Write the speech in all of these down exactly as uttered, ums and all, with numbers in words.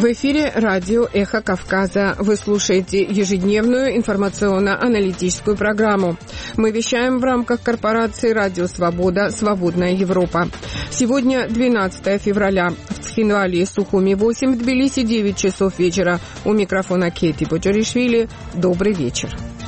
В эфире радио «Эхо Кавказа». Вы слушаете ежедневную информационно-аналитическую программу. Мы вещаем в рамках корпорации «Радио Свобода. Свободная Европа». Сегодня двенадцатое февраля. В Цхинвале и Сухуми восемь, в Тбилиси девять часов вечера. У микрофона Кети Почаришвили. Добрый вечер.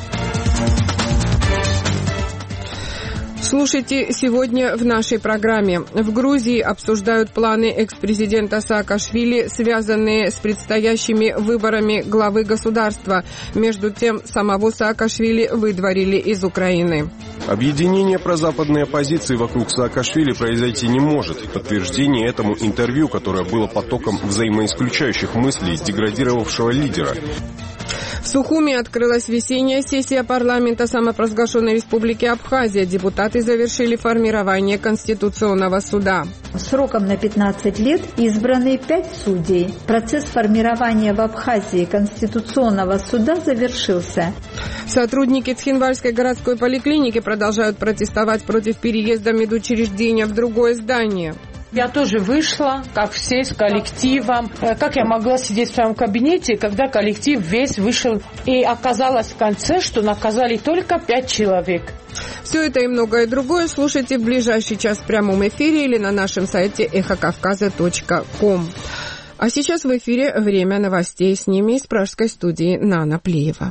Слушайте сегодня в нашей программе. В Грузии обсуждают планы экс-президента Саакашвили, связанные с предстоящими выборами главы государства. Между тем, самого Саакашвили выдворили из Украины. Объединение прозападной оппозиции вокруг Саакашвили произойти не может. Подтверждение этому интервью, которое было потоком взаимоисключающих мыслей деградировавшего лидера. В Сухуми открылась весенняя сессия парламента самопровозглашенной республики Абхазия. Депутаты завершили формирование Конституционного суда. Сроком на пятнадцать лет избраны пять судей. Процесс формирования в Абхазии Конституционного суда завершился. Сотрудники Цхинвальской городской поликлиники продолжают протестовать против переезда медучреждения в другое здание. Я тоже вышла, как все, с коллективом. Как я могла сидеть в своем кабинете, когда коллектив весь вышел? И оказалось в конце, что наказали только пять человек. Все это и многое другое слушайте в ближайший час в прямом эфире или на нашем сайте эхо кавказа точка ком. А сейчас в эфире время новостей. С ними из пражской студии Нана Плеева.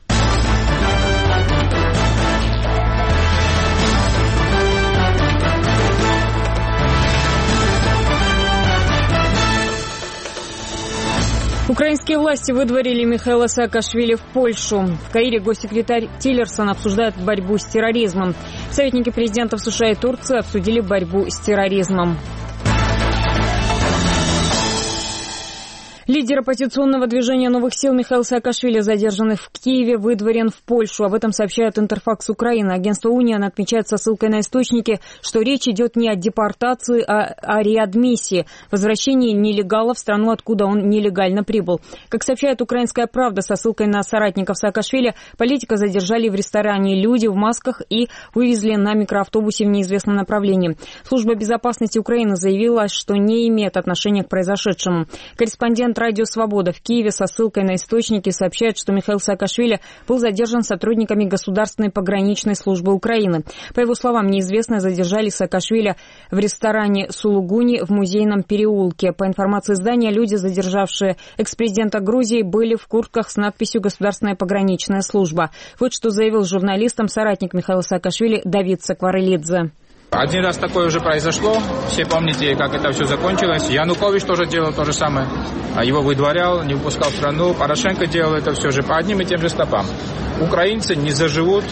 Украинские власти выдворили Михаила Саакашвили в Польшу. В Каире госсекретарь Тиллерсон обсуждает борьбу с терроризмом. Советники президентов США и Турции обсудили борьбу с терроризмом. Лидер оппозиционного движения «Новых сил» Михаил Саакашвили, задержанный в Киеве, выдворен в Польшу. Об этом сообщает Интерфакс Украины. Агентство «Униан» отмечает со ссылкой на источники, что речь идет не о депортации, а о реадмиссии, возвращении нелегала в страну, откуда он нелегально прибыл. Как сообщает «Украинская правда» со ссылкой на соратников Саакашвили, политика задержали в ресторане люди в масках и вывезли на микроавтобусе в неизвестном направлении. Служба безопасности Украины заявила, что не имеет отношения к произошедшему. Корреспондент «Радио Свобода» в Киеве со ссылкой на источники сообщает, что Михаил Саакашвили был задержан сотрудниками Государственной пограничной службы Украины. По его словам, неизвестные задержали Саакашвили в ресторане «Сулугуни» в Музейном переулке. По информации издания, люди, задержавшие экс-президента Грузии, были в куртках с надписью «Государственная пограничная служба». Вот что заявил журналистам соратник Михаила Саакашвили Давид Сакварелидзе. Один раз такое уже произошло. Все помните, как это все закончилось. Янукович тоже делал то же самое. Его выдворял, не выпускал в страну. Порошенко делал это все же по одним и тем же стопам. Украинцы не заживут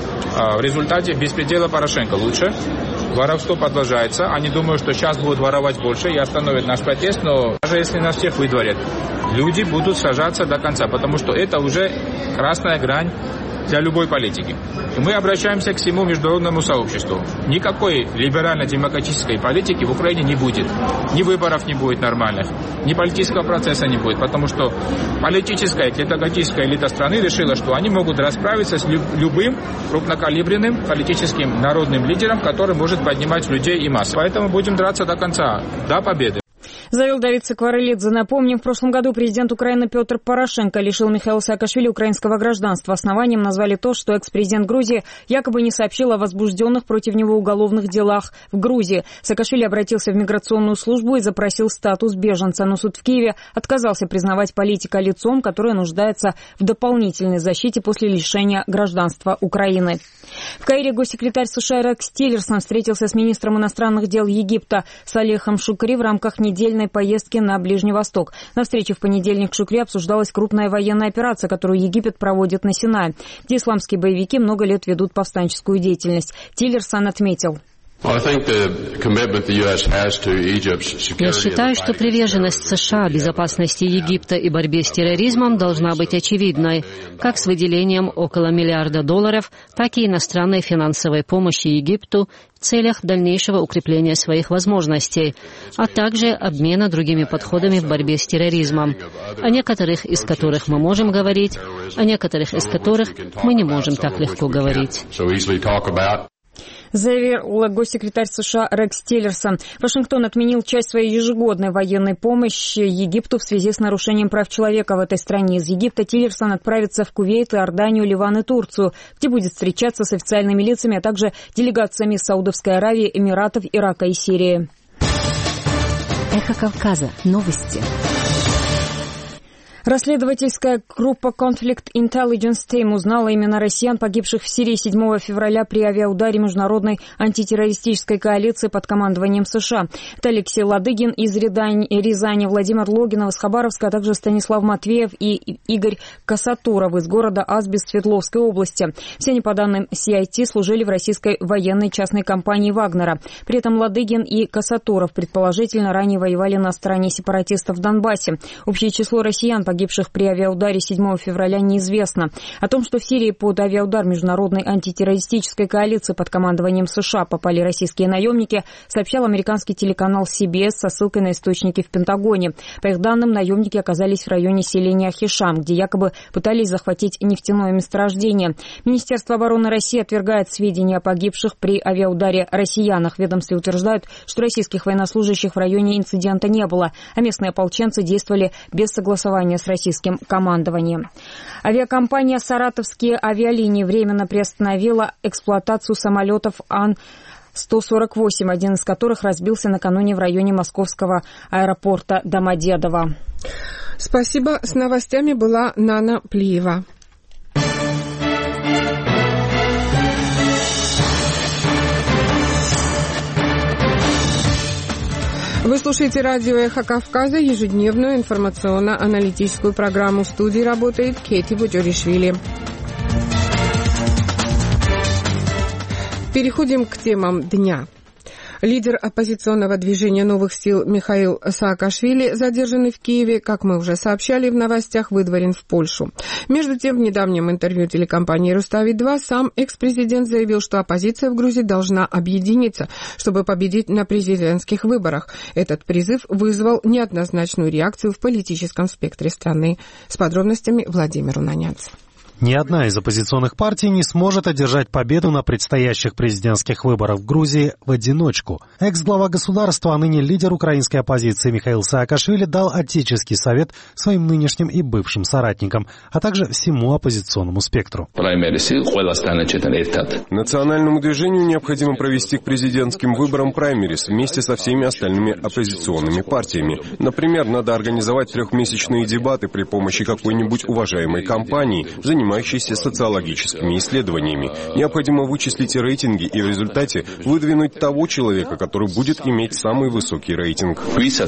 в результате беспредела Порошенко лучше. Воровство продолжается. Они думают, что сейчас будут воровать больше и остановят наш протест. Но даже если нас всех выдворят, люди будут сражаться до конца. Потому что это уже красная грань для любой политики. И мы обращаемся к всему международному сообществу. Никакой либерально-демократической политики в Украине не будет. Ни выборов не будет нормальных, ни политического процесса не будет, потому что политическая, клетократическая элита страны решила, что они могут расправиться с любым крупнокалиберным политическим народным лидером, который может поднимать людей и массы. Поэтому будем драться до конца, до победы. Заявил Давид Сакварелидзе. Напомним, в прошлом году президент Украины Петр Порошенко лишил Михаила Саакашвили украинского гражданства. Основанием назвали то, что экс-президент Грузии якобы не сообщил о возбужденных против него уголовных делах в Грузии. Саакашвили обратился в миграционную службу и запросил статус беженца. Но суд в Киеве отказался признавать политика лицом, которое нуждается в дополнительной защите после лишения гражданства Украины. В Каире госсекретарь США Рекс Тиллерсон встретился с министром иностранных дел Египта Салехом Шукри в рамках недельной поездки на Ближний Восток. На встрече в понедельник в Шукри обсуждалась крупная военная операция, которую Египет проводит на Синае, где исламские боевики много лет ведут повстанческую деятельность. Тиллерсон отметил: Я считаю, что приверженность США безопасности Египта и борьбе с терроризмом должна быть очевидной, как с выделением около миллиарда долларов, так и иностранной финансовой помощи Египту в целях дальнейшего укрепления своих возможностей, а также обмена другими подходами в борьбе с терроризмом, о некоторых из которых мы можем говорить, о некоторых из которых мы не можем так легко говорить. заявил госсекретарь США Рекс Тиллерсон. Вашингтон отменил часть своей ежегодной военной помощи Египту в связи с нарушением прав человека в этой стране. Из Египта Тиллерсон отправится в Кувейт, Иорданию, Ливан и Турцию, где будет встречаться с официальными лицами, а также делегациями Саудовской Аравии, Эмиратов, Ирака и Сирии. Эхо Кавказа. Новости. Расследовательская группа Conflict Intelligence Team узнала имена россиян, погибших в Сирии седьмого февраля при авиаударе международной антитеррористической коалиции под командованием США. Это Алексей Ладыгин из Рязани, Владимир Логинов из Хабаровска, а также Станислав Матвеев и Игорь Касатуров из города Азбест Свердловской области. Все они, по данным си ай ти, служили в российской военной частной компании «Вагнера». При этом Ладыгин и Касатуров предположительно ранее воевали на стороне сепаратистов в Донбассе. Общее число россиян, погибших при авиаударе седьмого февраля, неизвестно. О том, что в Сирии под авиаудар международной антитеррористической коалиции под командованием США попали российские наемники, сообщал американский телеканал си би эс со ссылкой на источники в Пентагоне. По их данным, наемники оказались в районе селения Хишам, где якобы пытались захватить нефтяное месторождение. Министерство обороны России отвергает сведения о погибших при авиаударе россиянах. В ведомстве утверждают, что российских военнослужащих в районе инцидента не было, а местные ополченцы действовали без согласования с российским командованием. Авиакомпания «Саратовские авиалинии» временно приостановила эксплуатацию самолетов Ан сто сорок восемь, один из которых разбился накануне в районе московского аэропорта Домодедово. Спасибо. С новостями была Нана Плиева. Вы слушаете радио «Эхо Кавказа», ежедневную информационно-аналитическую программу. В студии работает Кейти Буджоришвили. Переходим к темам дня. Лидер оппозиционного движения «Новых сил» Михаил Саакашвили, задержанный в Киеве, как мы уже сообщали в новостях, выдворен в Польшу. Между тем, в недавнем интервью телекомпании «Рустави-два» сам экс-президент заявил, что оппозиция в Грузии должна объединиться, чтобы победить на президентских выборах. Этот призыв вызвал неоднозначную реакцию в политическом спектре страны. С подробностями Владимир Унанянцев. Ни одна из оппозиционных партий не сможет одержать победу на предстоящих президентских выборах в Грузии в одиночку. Экс-глава государства, а ныне лидер украинской оппозиции Михаил Саакашвили дал отеческий совет своим нынешним и бывшим соратникам, а также всему оппозиционному спектру. Национальному движению необходимо провести к президентским выборам праймерис вместе со всеми остальными оппозиционными партиями. Например, надо организовать трехмесячные дебаты при помощи какой-нибудь уважаемой компании, занимающейся социологическими исследованиями. Необходимо вычислить рейтинги и в результате выдвинуть того человека, который будет иметь самый высокий рейтинг.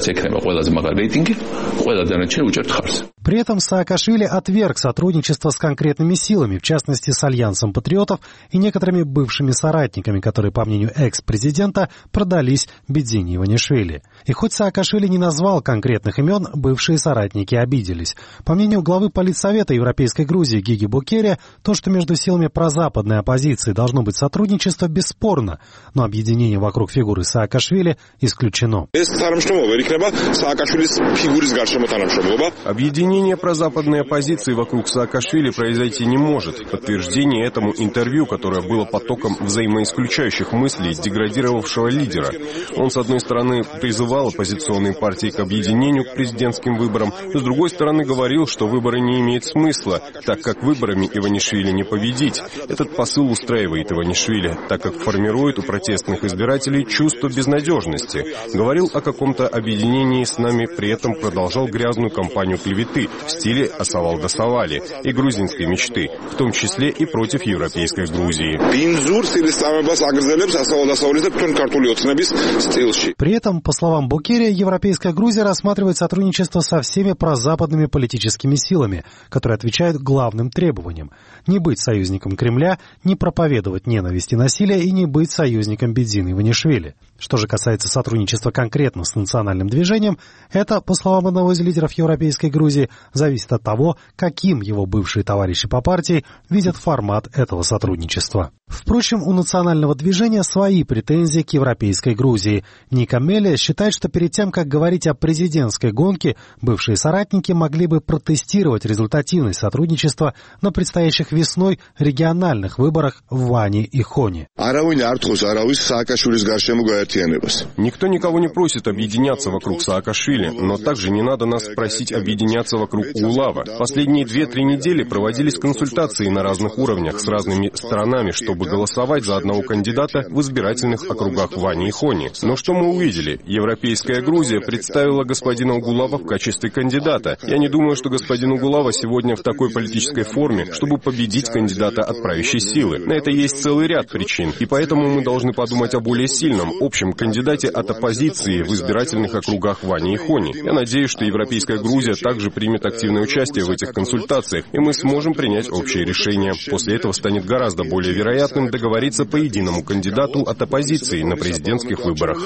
При этом Саакашвили отверг сотрудничество с конкретными силами, в частности с Альянсом патриотов и некоторыми бывшими соратниками, которые, по мнению экс-президента, продались Бедзине Иванишвили. И хоть Саакашвили не назвал конкретных имен, бывшие соратники обиделись. По мнению главы Политсовета Европейской Грузии Гиги Букерия, то, что между силами прозападной оппозиции должно быть сотрудничество, бесспорно, но объединение вокруг фигуры Саакашвили исключено. Объединение прозападной оппозиции вокруг Саакашвили произойти не может. Подтверждение этому интервью, которое было потоком взаимоисключающих мыслей деградировавшего лидера. Он, с одной стороны, призывал оппозиционные партии к объединению к президентским выборам, с другой стороны, говорил, что выборы не имеют смысла, так как выборами Иванишвили не победить. Этот посыл устраивает Иванишвили, так как формирует у протестных избирателей чувство безнадежности. Говорил о каком-то объединении с нами, при этом продолжал грязную кампанию клеветы в стиле «Асавал-да-Савали» и грузинской мечты, в том числе и против европейской Грузии. При этом, по словам Букерия, европейская Грузия рассматривает сотрудничество со всеми прозападными политическими силами, которые отвечают главным требованиям – не быть союзником Кремля, не проповедовать ненависть и насилие и не быть союзником Бедзины Иванишвили. Что же касается сотрудничества конкретно с национальным движением, это, по словам одного из лидеров европейской Грузии, зависит от того, каким его бывшие товарищи по партии видят формат этого сотрудничества. Впрочем, у национального движения свои претензии к европейской Грузии. Ника Мелия считает, что перед тем, как говорить о президентской гонке, бывшие соратники могли бы протестировать результативность сотрудничества на предстоящих весной региональных выборах в Ване и Хоне. Никто никого не просит объединяться вокруг Саакашвили, но также не надо нас просить объединяться вокруг Улава. Последние две-три недели проводились консультации на разных уровнях с разными сторонами, чтобы голосовать за одного кандидата в избирательных округах Вани и Хони. Но что мы увидели? Европейская Грузия представила господина Угулава в качестве кандидата. Я не думаю, что господин Угулава сегодня в такой политической форме, чтобы победить кандидата от правящей силы. На это есть целый ряд причин, и поэтому мы должны подумать о более сильном, общем кандидате от оппозиции в избирательных округах Вани и Хони. Я надеюсь, что Европейская Грузия также примет активное участие в этих консультациях, и мы сможем принять общее решение. После этого станет гораздо более вероятным договориться по единому кандидату от оппозиции на президентских выборах.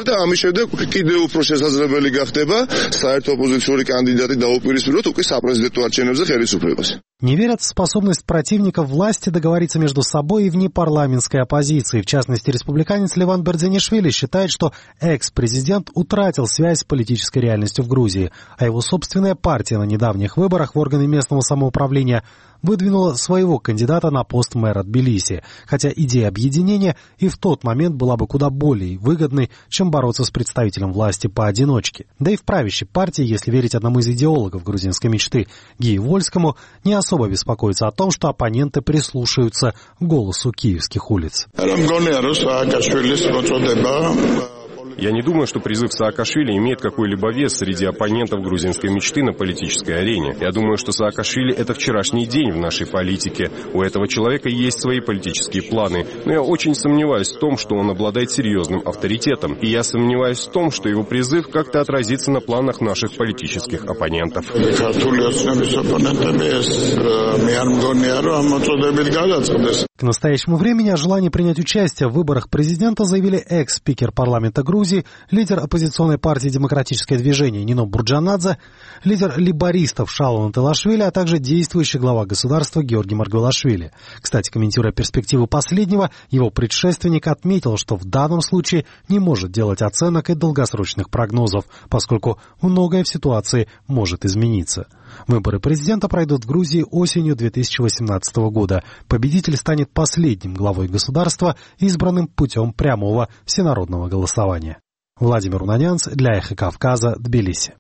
Не верят в способность противников власти договориться между собой и вне парламентской оппозиции. В частности, республиканец Леван Бердзинишвили считает, что экс-президент утратил связь с политической реальностью в Грузии, а его собственная партия на недавних выборах в органы местного самоуправления выдвинула своего кандидата на пост мэра Тбилиси, хотя идея объединения и в тот момент была бы куда более выгодной, чем бороться с представителем власти поодиночке. Да и в правящей партии, если верить одному из идеологов грузинской мечты Гии Вольскому, не особо беспокоится о том, что оппоненты прислушаются к голосу киевских улиц. Я не думаю, что призыв Саакашвили имеет какой-либо вес среди оппонентов грузинской мечты на политической арене. Я думаю, что Саакашвили — это вчерашний день в нашей политике. У этого человека есть свои политические планы, но я очень сомневаюсь в том, что он обладает серьезным авторитетом. И я сомневаюсь в том, что его призыв как-то отразится на планах наших политических оппонентов. К настоящему времени о желании принять участие в выборах президента заявили экс-спикер парламента Грузии, лидер оппозиционной партии «Демократическое движение» Нино Бурджанадзе, лидер лейбористов Шалон Телашвили, а также действующий глава государства Георгий Маргвелашвили. Кстати, комментируя перспективы последнего, его предшественник отметил, что в данном случае не может делать оценок и долгосрочных прогнозов, поскольку многое в ситуации может измениться. Выборы президента пройдут в Грузии осенью две тысячи восемнадцатого года. Победитель станет последним главой государства, избранным путем прямого всенародного голосования. Владимир Унанянц для Эхо Кавказа, Тбилиси.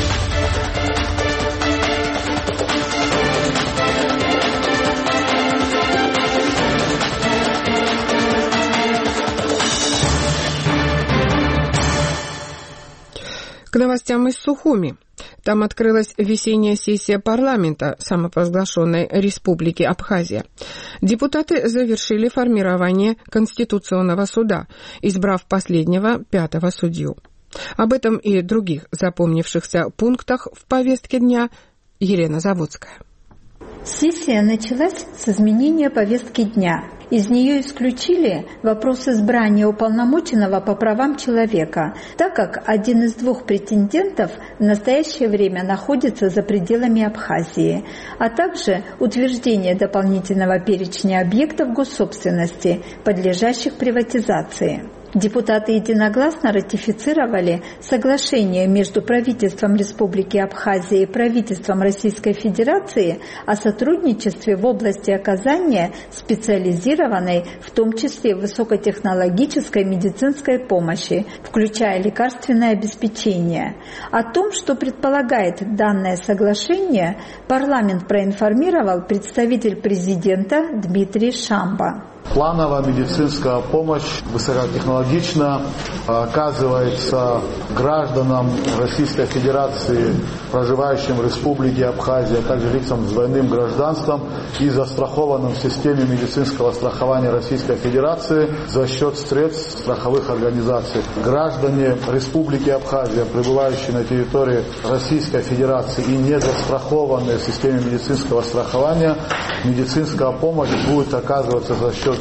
К новостям из Сухуми. Там открылась весенняя сессия парламента самопровозглашенной Республики Абхазия. Депутаты завершили формирование Конституционного суда, избрав последнего, пятого судью. Об этом и других запомнившихся пунктах в повестке дня Елена Заводская. Сессия началась с изменения повестки дня. Из нее исключили вопрос избрания уполномоченного по правам человека, так как один из двух претендентов в настоящее время находится за пределами Абхазии, а также утверждение дополнительного перечня объектов госсобственности, подлежащих приватизации. Депутаты единогласно ратифицировали соглашение между правительством Республики Абхазия и правительством Российской Федерации о сотрудничестве в области оказания специализированной, в том числе высокотехнологической медицинской помощи, включая лекарственное обеспечение. О том, что предполагает данное соглашение, парламент проинформировал представитель президента Дмитрий Шамба. Плановая медицинская помощь высокотехнологично оказывается гражданам Российской Федерации, проживающим в Республике Абхазия, а также лицам с двойным гражданством и застрахованным в системе медицинского страхования Российской Федерации за счет средств страховых организаций. Граждане Республики Абхазия, пребывающие на территории Российской Федерации и не застрахованные в системе медицинского страхования, медицинская помощь будет оказываться за счет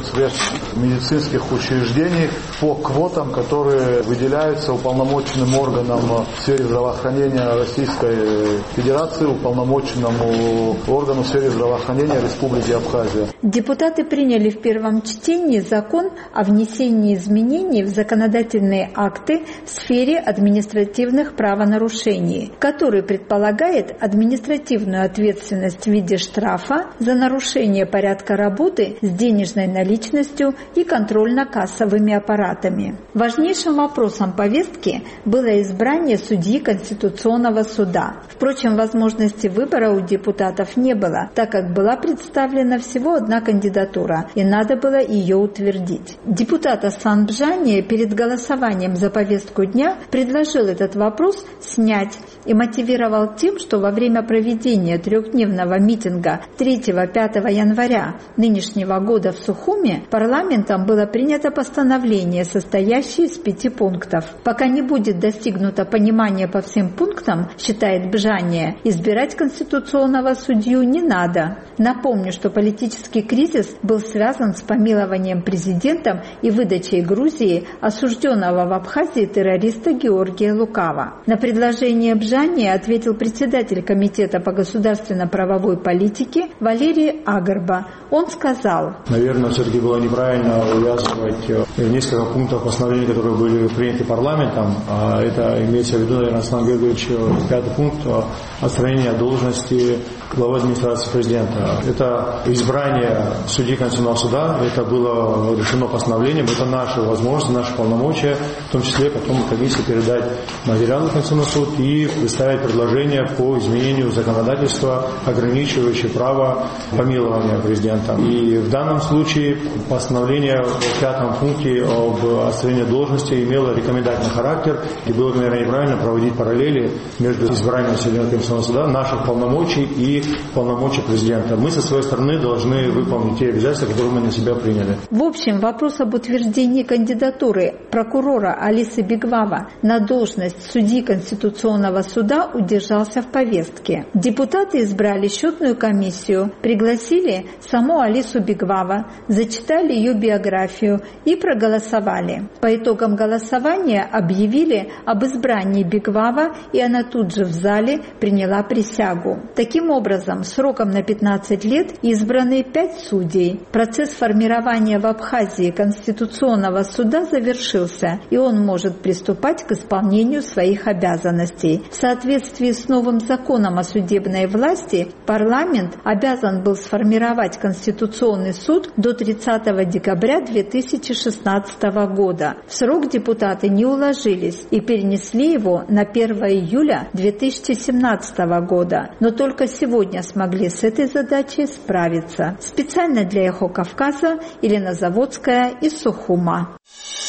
спецмедицинских учреждений по квотам, которые выделяются уполномоченным органам в сфере здравоохранения Российской Федерации, уполномоченному органу в сфере здравоохранения Республики Абхазия. Депутаты приняли в первом чтении закон о внесении изменений в законодательные акты в сфере административных правонарушений, который предполагает административную ответственность в виде штрафа за нарушение порядка работы с денежной наличностью и контрольно-кассовыми аппаратами. Важнейшим вопросом повестки было избрание судьи Конституционного суда. Впрочем, возможности выбора у депутатов не было, так как была представлена всего одна кандидатура, и надо было ее утвердить. Депутат Асан Бжания перед голосованием за повестку дня предложил этот вопрос снять и мотивировал тем, что во время проведения трехдневного митинга третьего-пятого января нынешнего года в Сухуме парламентом было принято постановление, состоящее из пяти пунктов. Пока не будет достигнуто понимания по всем пунктам, считает Бжания, избирать конституционного судью не надо. Напомню, что политический кризис был связан с помилованием президентом и выдачей Грузии осужденного в Абхазии террориста Георгия Лукава. На предложение Бжания ответил председатель Комитета по государственно-правовой политике Валерий Агарба. Он сказал: наверное, все-таки было неправильно увязывать несколько пунктов постановлений, которые были приняты парламентом. Это имеется в виду, наверное, Аслан Георгиевич, пятый пункт — отстранение от должности главы администрации президента. Это избрание судьи Конституционного суда, это было решено постановлением, это наши возможности, наши полномочия, в том числе потом комиссии передать материалы в Конституционный суд и представить предложение по изменению законодательства, ограничивающее право помилования президента. И в данном случае постановление в пятом пункте об отстранении должности имело рекомендательный характер, и было, наверное, неправильно проводить параллели между избранием судьи Конституционного суда, наших полномочий и полномочий президента. Мы со своей стороны должны выполнить те обязательства, которые мы на себя приняли. В общем, вопрос об утверждении кандидатуры прокурора Алисы Бигвава на должность судьи Конституционного суда удержался в повестке. Депутаты избрали счетную комиссию, пригласили саму Алису Бигвава, зачитали ее биографию и проголосовали. По итогам голосования объявили об избрании Бигвава, и она тут же в зале приняла присягу. Таким образом, сроком на пятнадцать лет избраны пять судей. Процесс формирования в Абхазии Конституционного суда завершился, и он может приступать к исполнению своих обязанностей. В соответствии с новым законом о судебной власти, парламент обязан был сформировать Конституционный суд до тридцатого декабря две тысячи шестнадцатого года. В срок депутаты не уложились и перенесли его на первое июля две тысячи семнадцатого года, но только сегодня смогли с этой задачей справиться. Специально для «Эхо Кавказа» Елена Заводская из Сухума.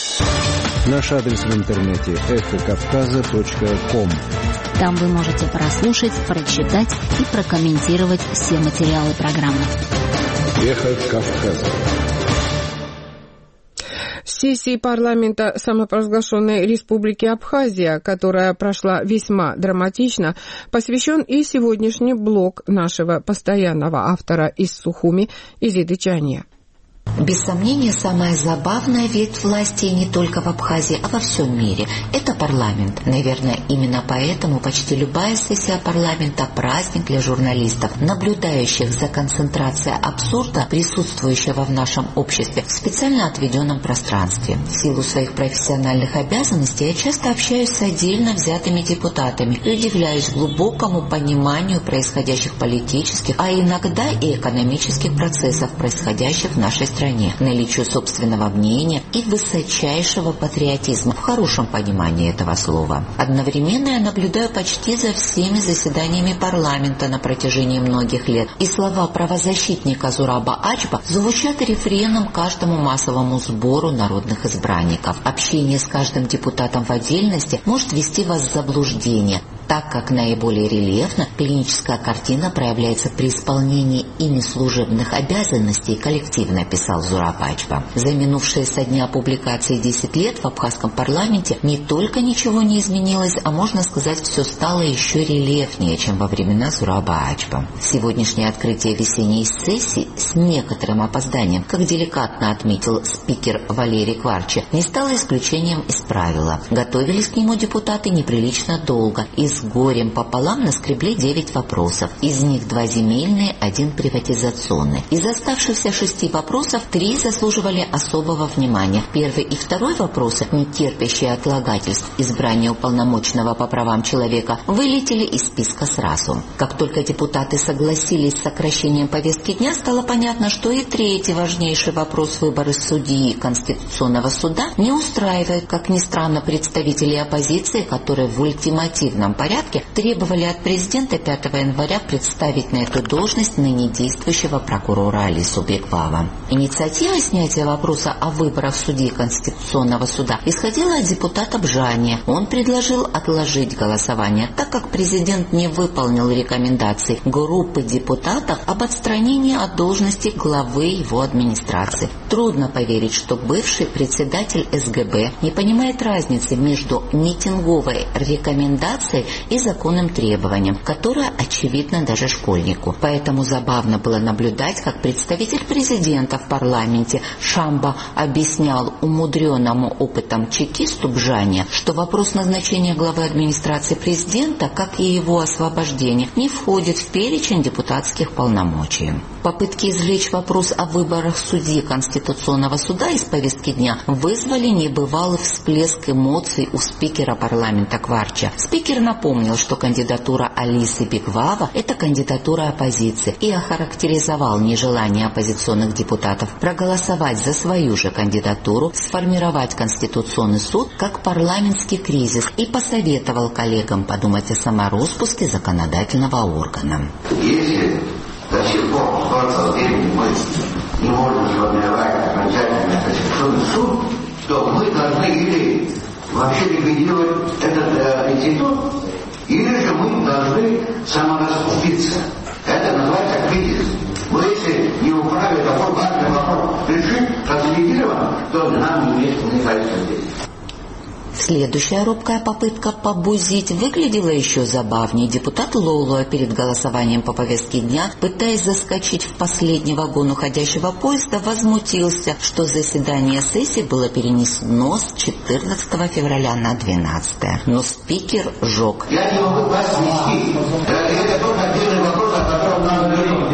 Наш адрес в интернете эхо кавказа точка ком. Там вы можете прослушать, прочитать и прокомментировать все материалы программы. Эхо Кавказа. Сессии парламента самопровозглашенной Республики Абхазия, которая прошла весьма драматично, посвящен и сегодняшний блог нашего постоянного автора из Сухуми Изиды Чания. Без сомнения, самая забавная ветвь власти не только в Абхазии, а во всем мире – это парламент. Наверное, именно поэтому почти любая сессия парламента – праздник для журналистов, наблюдающих за концентрацией абсурда, присутствующего в нашем обществе в специально отведенном пространстве. В силу своих профессиональных обязанностей я часто общаюсь с отдельно взятыми депутатами и удивляюсь глубокому пониманию происходящих политических, а иногда и экономических процессов, происходящих в нашей стране. Наличию собственного мнения и высочайшего патриотизма в хорошем понимании этого слова. Одновременно я наблюдаю почти за всеми заседаниями парламента на протяжении многих лет, и слова правозащитника Зураба Ачба звучат рефреном каждому массовому сбору народных избранников. Общение с каждым депутатом в отдельности может ввести вас в заблуждение. так как наиболее рельефно клиническая картина проявляется при исполнении ими служебных обязанностей, коллективно писал Зураб Ачба. За минувшие со дня публикации десять лет в абхазском парламенте не только ничего не изменилось, а можно сказать, все стало еще рельефнее, чем во времена Зураба Ачба. Сегодняшнее открытие весенней сессии с некоторым опозданием, как деликатно отметил спикер Валерий Кварча, не стало исключением из правила. Готовились к нему депутаты неприлично долго и с горем пополам наскребли девять вопросов. Из них два земельные, один приватизационный. Из оставшихся шести вопросов три заслуживали особого внимания. Первый и второй вопросы, не терпящие отлагательств избрания уполномоченного по правам человека, вылетели из списка сразу. Как только депутаты согласились с сокращением повестки дня, стало понятно, что и третий важнейший вопрос выбора судьи Конституционного суда не устраивает, как ни странно, представителей оппозиции, которые в ультимативном порядке требовали от президента пятого января представить на эту должность ныне действующего прокурора Алису Беквава. Инициатива снятия вопроса о выборах судьи Конституционного суда исходила от депутата Бжани. Он предложил отложить голосование, так как президент не выполнил рекомендаций группы депутатов об отстранении от должности главы его администрации. Трудно поверить, что бывший председатель эс гэ бэ не понимает разницы между митинговой рекомендацией и законным требованием, которое очевидно даже школьнику. Поэтому забавно было наблюдать, как представитель президента в парламенте Шамба объяснял умудренному опытом чекисту Бжане, что вопрос назначения главы администрации президента, как и его освобождение, не входит в перечень депутатских полномочий. Попытки извлечь вопрос о выборах судьи Конституционного суда из повестки дня вызвали небывалый всплеск эмоций у спикера парламента Кварча. Спикер напомнил, что кандидатура Алисы Беквава – это кандидатура оппозиции, и охарактеризовал нежелание оппозиционных депутатов проголосовать за свою же кандидатуру, сформировать Конституционный суд как парламентский кризис, и посоветовал коллегам подумать о самороспуске законодательного органа. Если до сих пор столько времени мы не можем сформировать окончательный Конституционный суд, то мы должны или вообще ликвидировать этот э, институт, или же мы должны самораспуститься. Это называется кризис. Но если не управе такой важный вопрос решить консолидированно, то нам не кажется здесь. Следующая робкая попытка побузить выглядела еще забавнее. Депутат Лоулуа перед голосованием по повестке дня, пытаясь заскочить в последний вагон уходящего поезда, возмутился, что заседание сессии было перенесено с четырнадцатого февраля на двенадцатое. Но спикер жег. Я не могу вас снести. Это только отдельный вопрос, о котором надо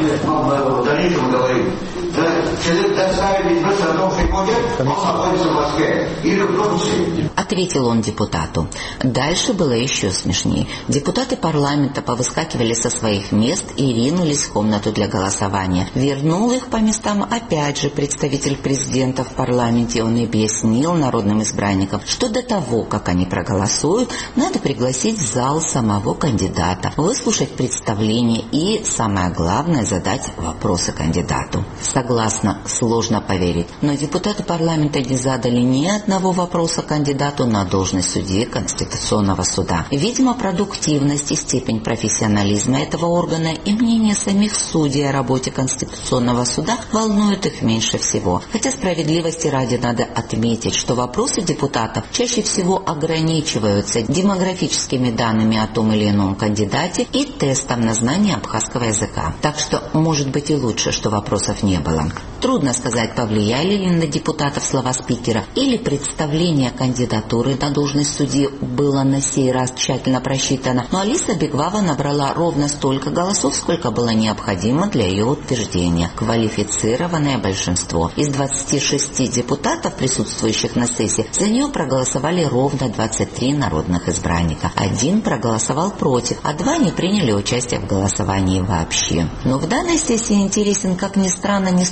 в дальнейшем говорить. Человек доставили в Свердловский колледж, он находится в Москве или в Турции. Ответил он депутату. Дальше было еще смешнее. Депутаты парламента повыскакивали со своих мест и ринулись в комнату для голосования. Вернул их по местам опять же представитель президента в парламенте. Он объяснил народным избранникам, что до того, как они проголосуют, надо пригласить в зал самого кандидата, выслушать представление и, самое главное, задать вопросы кандидату. Согласна, сложно поверить, но депутаты парламента не задали ни одного вопроса кандидату на должность судьи Конституционного суда. Видимо, продуктивность и степень профессионализма этого органа и мнение самих судей о работе Конституционного суда волнуют их меньше всего. Хотя справедливости ради надо отметить, что вопросы депутатов чаще всего ограничиваются демографическими данными о том или ином кандидате и тестом на знание абхазского языка. Так что, может быть, и лучше, что вопросов не было. Трудно сказать, повлияли ли на депутатов слова спикера, или представление кандидатуры на должность судьи было на сей раз тщательно просчитано, но Алиса Беквава набрала ровно столько голосов, сколько было необходимо для ее утверждения. Квалифицированное большинство. Из двадцати шести депутатов, присутствующих на сессии, за нее проголосовали ровно двадцать три народных избранника. Один проголосовал против, а два не приняли участие в голосовании вообще. Но в данной сессии интересен, как ни странно, не столько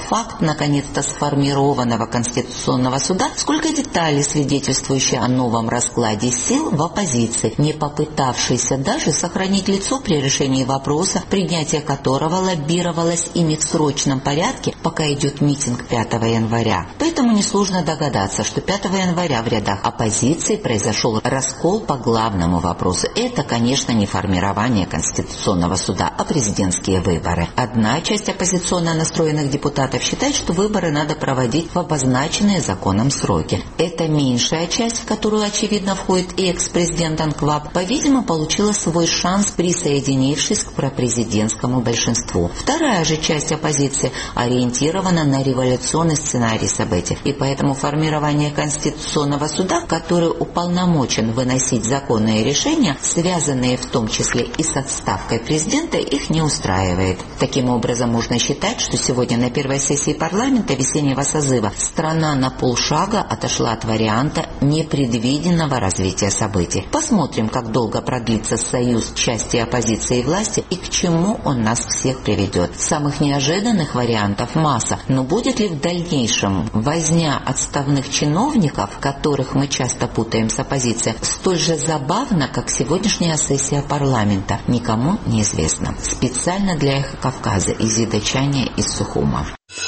факт наконец-то сформированного Конституционного суда, сколько деталей, свидетельствующие о новом раскладе сил в оппозиции, не попытавшейся даже сохранить лицо при решении вопроса, принятие которого лоббировалось ими в срочном порядке, пока идет митинг пятого января. Поэтому несложно догадаться, что пятого января в рядах оппозиции произошел раскол по главному вопросу. Это, конечно, не формирование Конституционного суда, а президентские выборы. Одна часть оппозиционно настроенных депутатов считает, что выборы надо проводить в обозначенные законом сроки. Это меньшая часть, в которую, очевидно, входит и экс-президент Анкваб, по-видимому, получила свой шанс, присоединившись к пропрезидентскому большинству. Вторая же часть оппозиции ориентирована на революционный сценарий событий, и поэтому формирование Конституционного суда, который уполномочен выносить законные решения, связанные в том числе и с отставкой президента, их не устраивает. Таким образом, можно считать, что сегодня на первой сессии парламента весеннего созыва страна на полшага отошла от варианта непредвиденного развития событий. Посмотрим, как долго продлится союз части оппозиции и власти и к чему он нас всех приведет. Самых неожиданных вариантов масса, но будет ли в дальнейшем возня отставных чиновников, которых мы часто путаем с оппозицией, столь же забавно, как сегодняшняя сессия парламента, никому неизвестно. Специально для «Эхо Кавказа» Изида Чаня из Сухума.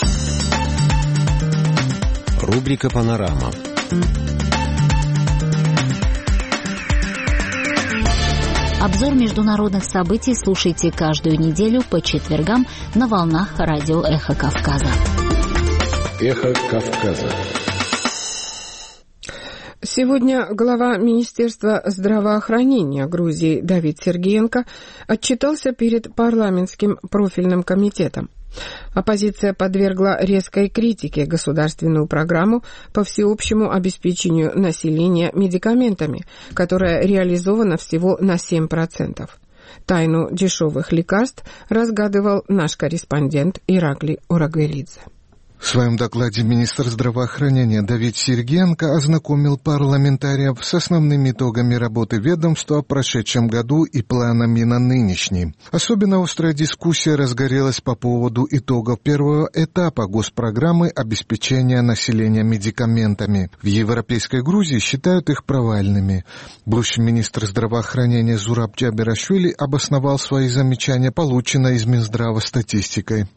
Рубрика «Панорама». Обзор международных событий слушайте каждую неделю по четвергам на волнах радио «Эхо Кавказа». «Эхо Кавказа». Сегодня глава Министерства здравоохранения Грузии Давид Сергеенко отчитался перед парламентским профильным комитетом. Оппозиция подвергла резкой критике государственную программу по всеобщему обеспечению населения медикаментами, которая реализована всего на семь процентов. Тайну дешевых лекарств разгадывал наш корреспондент Иракли Орагвелидзе. В своем докладе министр здравоохранения Давид Сергеенко ознакомил парламентариев с основными итогами работы ведомства в прошедшем году и планами на нынешний. Особенно острая дискуссия разгорелась по поводу итогов первого этапа госпрограммы обеспечения населения медикаментами. В Европейской Грузии считают их провальными. Бывший министр здравоохранения Зураб Джаберашвили обосновал свои замечания, полученной из Минздрава статистикой.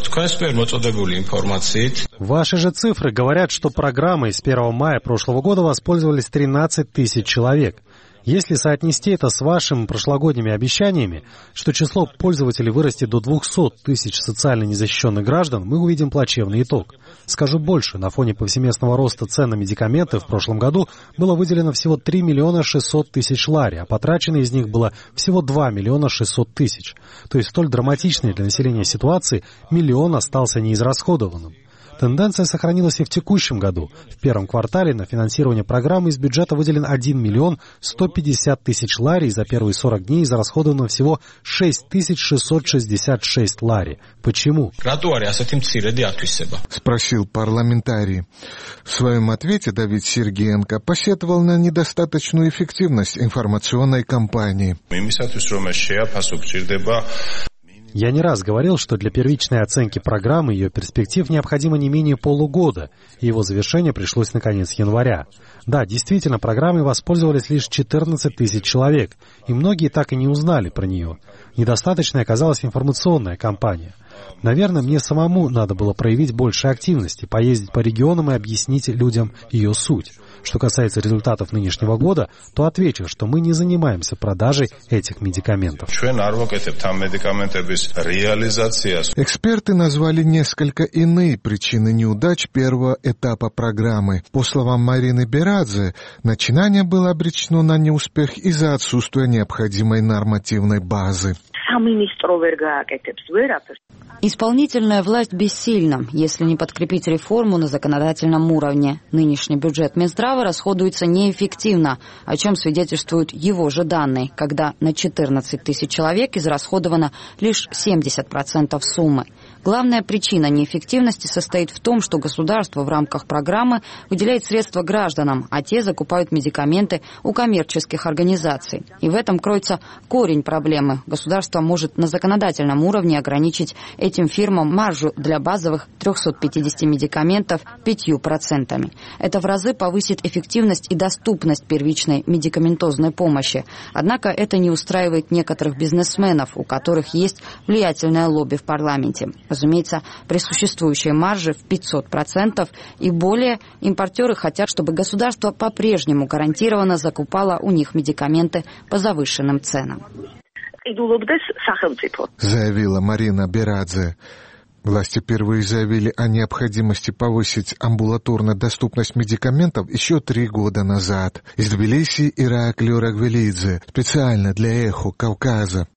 Ваши же цифры говорят, что программой с первого мая прошлого года воспользовались тринадцать тысяч человек. Если соотнести это с вашими прошлогодними обещаниями, что число пользователей вырастет до двухсот тысяч социально незащищенных граждан, мы увидим плачевный итог. Скажу больше, на фоне повсеместного роста цен на медикаменты в прошлом году было выделено всего три миллиона шестьсот тысяч лари, а потрачено из них было всего два миллиона шестьсот тысяч. То есть столь драматичной для населения ситуации миллион остался неизрасходованным. Тенденция сохранилась и в текущем году. В первом квартале на финансирование программы из бюджета выделен один миллион сто пятьдесят тысяч лари, за первые сорок дней израсходовано всего шесть тысяч шестьсот шестьдесят шесть лари. Почему? Спросил парламентарий. В своем ответе Давид Сергеенко посетовал на недостаточную эффективность информационной кампании. Я не раз говорил, что для первичной оценки программы и ее перспектив необходимо не менее полугода, и его завершение пришлось на конец января. Да, действительно, программой воспользовались лишь четырнадцать тысяч человек, и многие так и не узнали про нее. Недостаточной оказалась информационная кампания. Наверное, мне самому надо было проявить больше активности, поездить по регионам и объяснить людям ее суть. Что касается результатов нынешнего года, то отвечу, что мы не занимаемся продажей этих медикаментов. Эксперты назвали несколько иные причины неудач первого этапа программы. По словам Марины Берадзе, начинание было обречено на неуспех из-за отсутствия необходимой нормативной базы. Исполнительная власть бессильна, если не подкрепить реформу на законодательном уровне. Нынешний бюджет Минздрава расходуется неэффективно, о чем свидетельствуют его же данные, когда на четырнадцать тысяч человек израсходовано лишь семьдесят процентов суммы. Главная причина неэффективности состоит в том, что государство в рамках программы выделяет средства гражданам, а те закупают медикаменты у коммерческих организаций. И в этом кроется корень проблемы. Государство может на законодательном уровне ограничить этим фирмам маржу для базовых трехсот пятидесяти медикаментов пятью процентами. Это в разы повысит эффективность и доступность первичной медикаментозной помощи. Однако это не устраивает некоторых бизнесменов, у которых есть влиятельное лобби в парламенте. Разумеется, при существующей марже в пятьсот процентов и более импортеры хотят, чтобы государство по-прежнему гарантированно закупало у них медикаменты по завышенным ценам. Заявила Марина Берадзе. Власти впервые заявили о необходимости повысить амбулаторную доступность медикаментов еще три года назад. Из Тбилиси Ираклий Рагвелидзе. Специально для «Эхо Кавказа».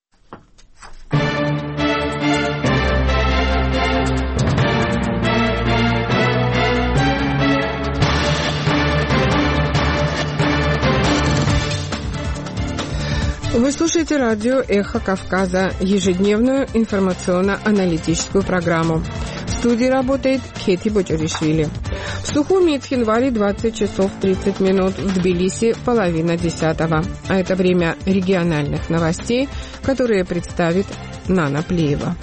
Вы слушаете радио «Эхо Кавказа», ежедневную информационно-аналитическую программу. В студии работает Кети Бочаришвили. В Сухуми в январе двадцать часов тридцать минут, в Тбилиси половина десятого. А это время региональных новостей, которые представит Нана Плеева.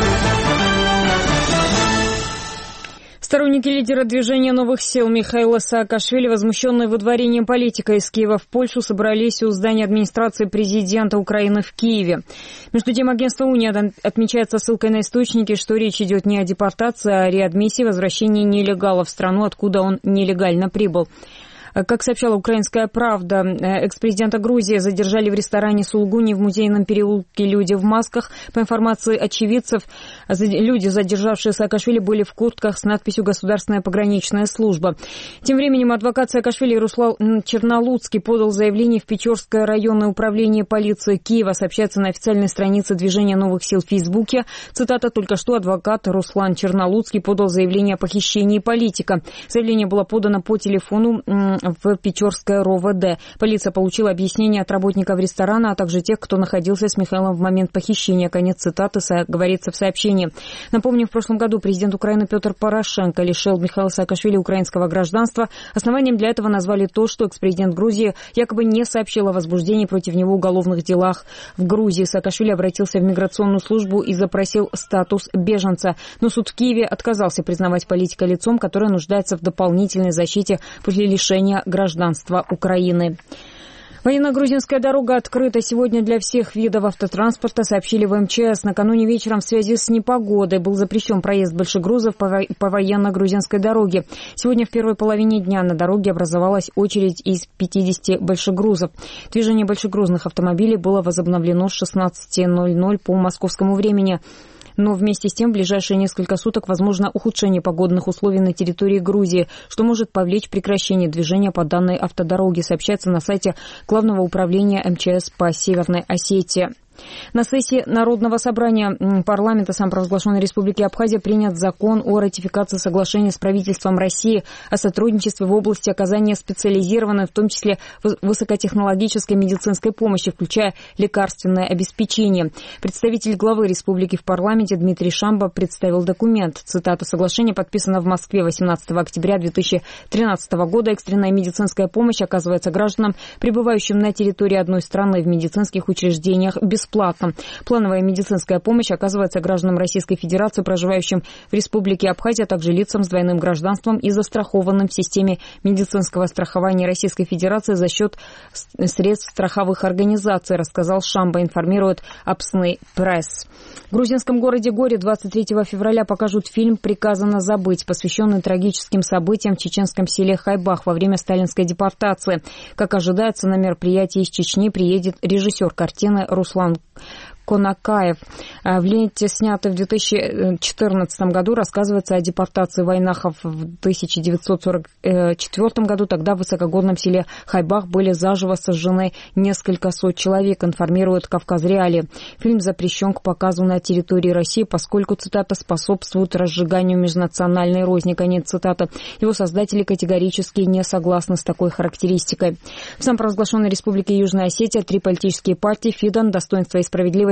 Сторонники лидера движения новых сил Михаила Саакашвили, возмущенные выдворением политика из Киева в Польшу, собрались у здания администрации президента Украины в Киеве. Между тем, агентство «Уния» отмечает со ссылкой на источники, что речь идет не о депортации, а о реадмиссии, возвращении нелегала в страну, откуда он нелегально прибыл. Как сообщала «Украинская правда», экс-президента Грузии задержали в ресторане «Сулгуни» в Музейном переулке люди в масках. По информации очевидцев, люди, задержавшие Саакашвили, были в куртках с надписью «Государственная пограничная служба». Тем временем адвокат Саакашвили Руслан Чернолуцкий подал заявление в Печорское районное управление полиции Киева, сообщается на официальной странице движения новых сил в Фейсбуке. Цитата: «Только что адвокат Руслан Чернолуцкий подал заявление о похищении политика. Заявление было подано по телефону в Печорское РОВД. Полиция получила объяснение от работников ресторана, а также тех, кто находился с Михаилом в момент похищения». Конец цитаты, говорится в сообщении. Напомню, в прошлом году президент Украины Петр Порошенко лишил Михаила Саакашвили украинского гражданства. Основанием для этого назвали то, что экс-президент Грузии якобы не сообщил о возбуждении против него уголовных делах в Грузии. Саакашвили обратился в миграционную службу и запросил статус беженца. Но суд в Киеве отказался признавать политика лицом, которое нуждается в дополнительной защите после лишения гражданства Украины. Военно-грузинская дорога открыта сегодня для всех видов автотранспорта, сообщили в эм че эс. Накануне вечером в связи с непогодой был запрещен проезд большегрузов по, во- по военно-грузинской дороге. Сегодня в первой половине дня на дороге образовалась очередь из пятидесяти большегрузов. Движение большегрузных автомобилей было возобновлено с шестнадцати ноль-ноль по московскому времени. Но вместе с тем в ближайшие несколько суток возможно ухудшение погодных условий на территории Грузии, что может повлечь прекращение движения по данной автодороге, сообщается на сайте Главного управления эм че эс по Северной Осетии. На сессии Народного собрания парламента самопровозглашенной Республики Абхазия принят закон о ратификации соглашения с правительством России о сотрудничестве в области оказания специализированной, в том числе высокотехнологической медицинской помощи, включая лекарственное обеспечение. Представитель главы республики в парламенте Дмитрий Шамба представил документ. Цитата: «Соглашение подписано в Москве восемнадцатого октября две тысячи тринадцатого года. Экстренная медицинская помощь оказывается гражданам, пребывающим на территории одной страны в медицинских учреждениях бесплатно. Плановая медицинская помощь оказывается гражданам Российской Федерации, проживающим в Республике Абхазия, а также лицам с двойным гражданством и застрахованным в системе медицинского страхования Российской Федерации за счет средств страховых организаций», рассказал Шамба, информирует Апсны Пресс. В грузинском городе Горе двадцать третьего февраля покажут фильм «Приказано забыть», посвященный трагическим событиям в чеченском селе Хайбах во время сталинской депортации. Как ожидается, на мероприятие из Чечни приедет режиссер картины Руслан Конакаев. В ленте, снятой в две тысячи четырнадцатом году, рассказывается о депортации войнахов в тысяча девятьсот сорок четвёртом году. Тогда в высокогорном селе Хайбах были заживо сожжены несколько сот человек, информирует Кавказ-Реалии. Фильм запрещен к показу на территории России, поскольку, цитата, «способствует разжиганию межнациональной розни». Конец цитаты. Его создатели категорически не согласны с такой характеристикой. В самопровозглашенной Республике Южная Осетия три политические партии — Фидан, Достоинство и справедливость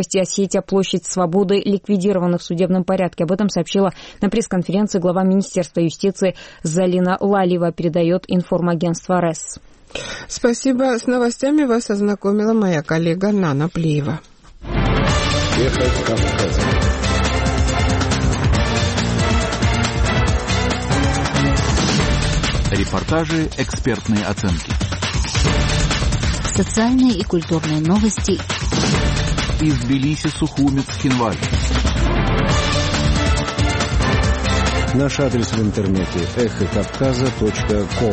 области Осетия, площадь Свободы ликвидированы в судебном порядке. Об этом сообщила на пресс-конференции глава Министерства юстиции Залина Лалиева, передает информагентство РЭС. Спасибо. С новостями вас ознакомила моя коллега Нана Плиева. Репортажи, экспертные оценки. Социальные и культурные новости. Из Тбилиси, Сухуми, Цхинвали. Наш адрес в интернете эхо кавказа точка ком.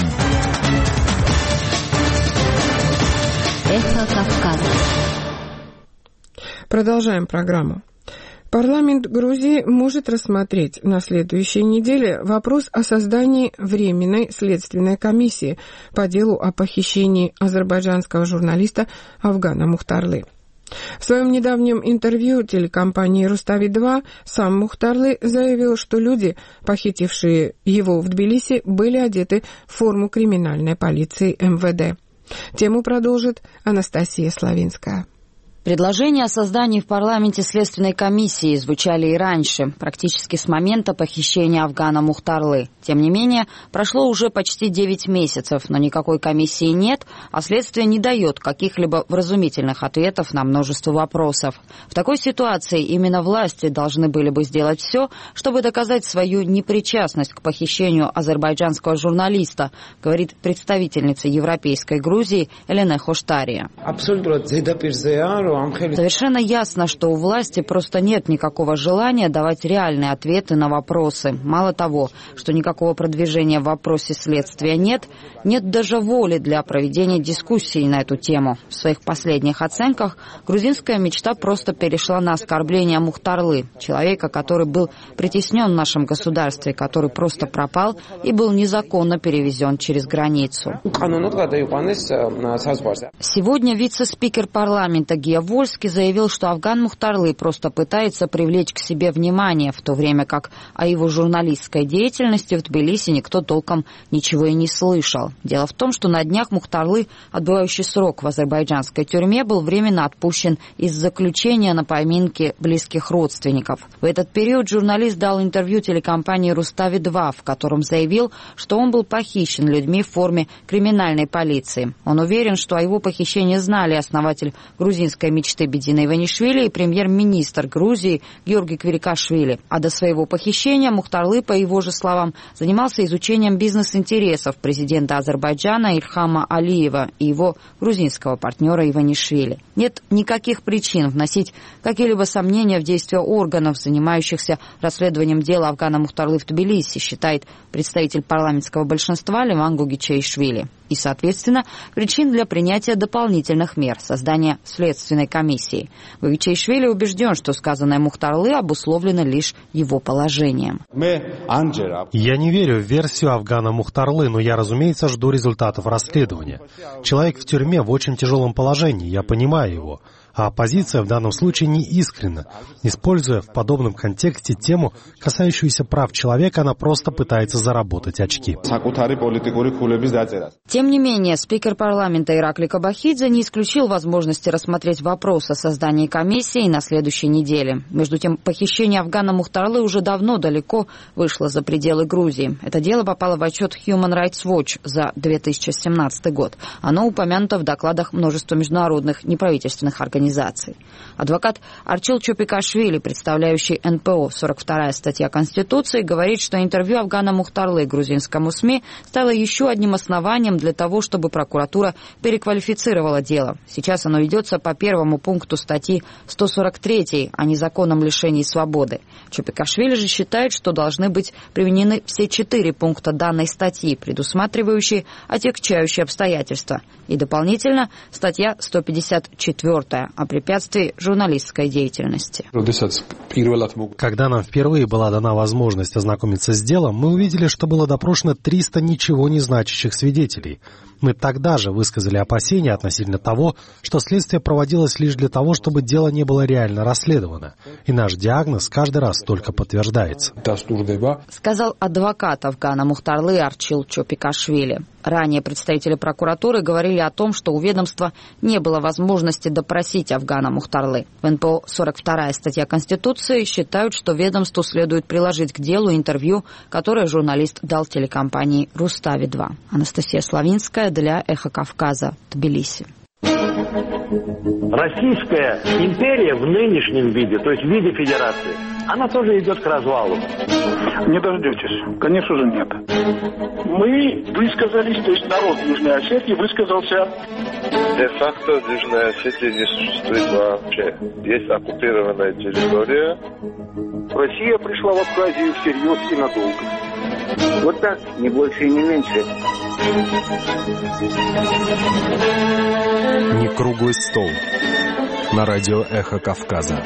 Эхо Кавказа. Продолжаем программу. Парламент Грузии может рассмотреть на следующей неделе вопрос о создании Временной следственной комиссии по делу о похищении азербайджанского журналиста Афгана Мухтарлы. В своем недавнем интервью телекомпании «Рустави-два» сам Мухтарлы заявил, что люди, похитившие его в Тбилиси, были одеты в форму криминальной полиции эм вэ дэ. Тему продолжит Анастасия Славинская. Предложения о создании в парламенте следственной комиссии звучали и раньше, практически с момента похищения Афгана Мухтарлы. Тем не менее, прошло уже почти девять месяцев, но никакой комиссии нет, а следствие не дает каких-либо вразумительных ответов на множество вопросов. В такой ситуации именно власти должны были бы сделать все, чтобы доказать свою непричастность к похищению азербайджанского журналиста, говорит представительница Европейской Грузии Элена Хоштария. Совершенно ясно, что у власти просто нет никакого желания давать реальные ответы на вопросы. Мало того, что никакого продвижения в вопросе следствия нет, нет даже воли для проведения дискуссий на эту тему. В своих последних оценках грузинская мечта просто перешла на оскорбление Мухтарлы, человека, который был притеснен в нашем государстве, который просто пропал и был незаконно перевезен через границу. Сегодня вице-спикер парламента Гия Вольский заявил, что Афган Мухтарлы просто пытается привлечь к себе внимание, в то время как о его журналистской деятельности в Тбилиси никто толком ничего и не слышал. Дело в том, что на днях Мухтарлы, отбывающий срок в азербайджанской тюрьме, был временно отпущен из заключения на поминки близких родственников. В этот период журналист дал интервью телекомпании «Рустави-два», в котором заявил, что он был похищен людьми в форме криминальной полиции. Он уверен, что о его похищении знали основатель грузинской мечты Бедина Иванишвили и премьер-министр Грузии Георгий Квирикашвили. А до своего похищения Мухтарлы, по его же словам, занимался изучением бизнес-интересов президента Азербайджана Ильхама Алиева и его грузинского партнера Иванишвили. Нет никаких причин вносить какие-либо сомнения в действия органов, занимающихся расследованием дела Афгана Мухтарлы в Тбилиси, считает представитель парламентского большинства Леван Гугичаишвили. И, соответственно, причин для принятия дополнительных мер, создания следственной комиссии. Гугичаишвили убежден, что сказанное Мухтарлы обусловлено лишь его положением. Я не верю в версию Афгана Мухтарлы, но я, разумеется, жду результатов расследования. Человек в тюрьме в очень тяжелом положении, я понимаю его. А оппозиция в данном случае не искренна. Используя в подобном контексте тему, касающуюся прав человека, она просто пытается заработать очки. Тем не менее, спикер парламента Иракли Кабахидзе не исключил возможности рассмотреть вопрос о создании комиссии на следующей неделе. Между тем, похищение Афгана Мухтарлы уже давно далеко вышло за пределы Грузии. Это дело попало в отчет Human Rights Watch за две тысячи семнадцатый год. Оно упомянуто в докладах множества международных неправительственных организаций. Адвокат Арчил Чопикашвили, представляющий эн пэ о, сорок вторая статья Конституции, говорит, что интервью Афгана Мухтарлы грузинскому СМИ стало еще одним основанием для того, чтобы прокуратура переквалифицировала дело. Сейчас оно ведется по первому пункту статьи сто сорок три о незаконном лишении свободы. Чопикашвили же считает, что должны быть применены все четыре пункта данной статьи, предусматривающие отягчающие обстоятельства. И дополнительно статья сто пятьдесят четыре о препятствии журналистской деятельности. Когда нам впервые была дана возможность ознакомиться с делом, мы увидели, что было допрошено триста ничего не значащих свидетелей. Мы тогда же высказали опасения относительно того, что следствие проводилось лишь для того, чтобы дело не было реально расследовано. И наш диагноз каждый раз только подтверждается. Сказал адвокат Афгана Мухтарлы Арчил Чопикашвили. Ранее представители прокуратуры говорили о том, что у ведомства не было возможности допросить отстранить Афгана Мухтарлы. В эн пэ о сорок вторая статья Конституции считают, что ведомству следует приложить к делу интервью, которое журналист дал телекомпании «Рустави два». Анастасия Славинская для «Эхо Кавказа», Тбилиси. Российская империя в нынешнем виде, то есть в виде федерации, она тоже идет к развалу. Не дождетесь. Конечно же, нет. Мы высказались, то есть народ Южной Осетии высказался. Де-факто Южная Осетия не существует вообще. Есть оккупированная территория. Россия пришла в Абхазию всерьез и надолго. Вот так, не больше и не меньше. Не круглый стол. На радио «Эхо Кавказа».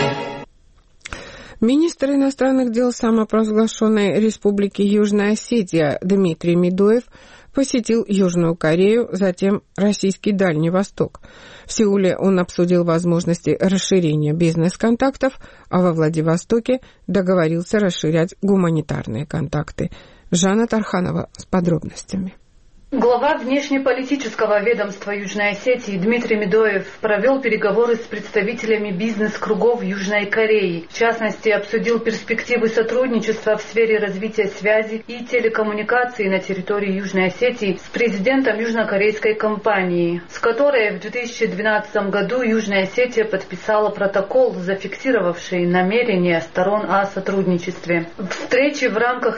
Министр иностранных дел самопровозглашенной Республики Южная Осетия Дмитрий Медоев посетил Южную Корею, затем российский Дальний Восток. В Сеуле он обсудил возможности расширения бизнес-контактов, а во Владивостоке договорился расширять гуманитарные контакты. Жанна Тарханова с подробностями. Глава внешнеполитического ведомства Южной Осетии Дмитрий Медоев провел переговоры с представителями бизнес-кругов Южной Кореи. В частности, обсудил перспективы сотрудничества в сфере развития связи и телекоммуникаций на территории Южной Осетии с президентом южнокорейской компании, с которой в две тысячи двенадцатом году Южная Осетия подписала протокол, зафиксировавший намерения сторон о сотрудничестве. Встречи в рамках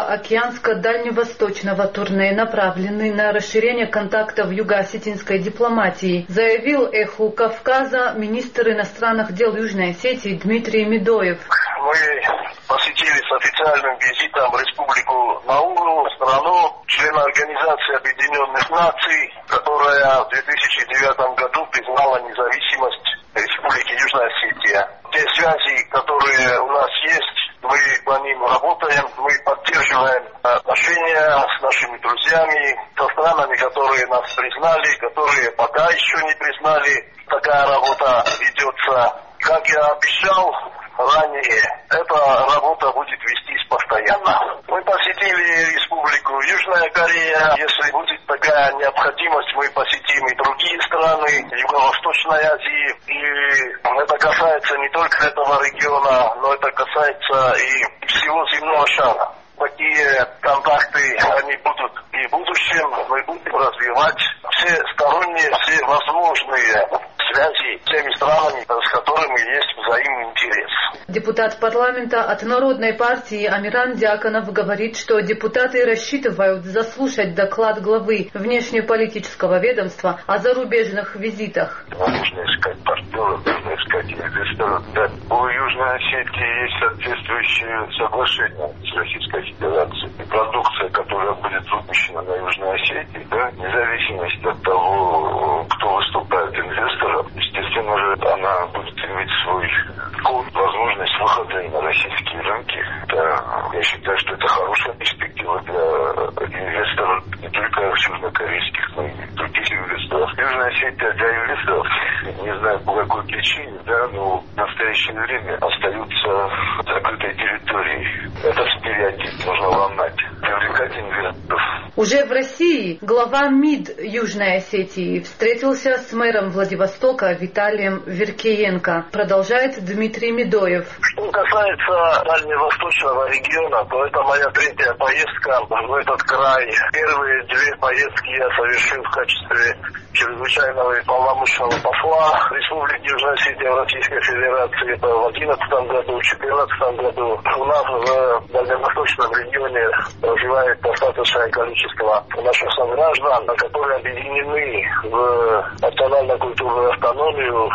Тихоокеанско-дальневосточного турне направлены на расширение контактов юго-осетинской дипломатии, заявил «Эху Кавказа» министр иностранных дел Южной Осетии Дмитрий Медоев. Мы посетили с официальным визитом Республику Науру, страну, члена Организации Объединенных Наций, которая в две тысячи девятом году признала независимость Республики Южная Осетия. Те связи, которые у нас есть, мы по ним работаем, мы поддерживаем отношения с нашими друзьями, со странами, которые нас признали, которые пока еще не признали. Такая работа ведется. Как я обещал ранее, эта работа будет вестись постоянно. Мы посетили Республику Южная Корея. Если будет такая необходимость, мы посетим и другие страны Юго-Восточной Азии. И это касается не только этого региона, но это касается и всего земного шара. Такие контакты, они будут и в будущем. Мы будем развивать все сторонние, все возможные связи с теми странами, с которыми есть взаимный интерес. Депутат парламента от Народной партии Амиран Дьяконов говорит, что депутаты рассчитывают заслушать доклад главы внешнеполитического ведомства о зарубежных визитах. Нужно искать партнеров, нужно искать инвесторов. Да. У Южной Осетии есть соответствующие соглашения с Российской Федерацией. И продукция, которая будет выпущена на Южной Осетии, да, вне зависимости от того, кто выступает инвестором, естественно же, она будет иметь свой код, возможность выхода на российские рынки. Да, я считаю, что это хорошая перспектива для инвесторов, не только южнокорейских, но и других инвесторов. Южная Осетия для инвесторов, не знаю по какой причине, да, но в настоящее время остаются закрытой территорией. Это стереотип, нужно ломать, привлекать инвесторов. Уже в России глава МИД Южной Осетии встретился с мэром Владивостока Виталием Веркиенко. Продолжает Дмитрий Медоев. Что касается дальневосточного региона, то это моя третья поездка в этот край. Первые две поездки я совершил в качестве чрезвычайного и полномочного посла Республики Южная Осетия в Российской Федерации. Это в две тысячи одиннадцатом году, в две тысячи четырнадцатом году. У нас в дальневосточном регионе проживает достаточное количество наших сограждан, которые объединены в национально-культурную автономию.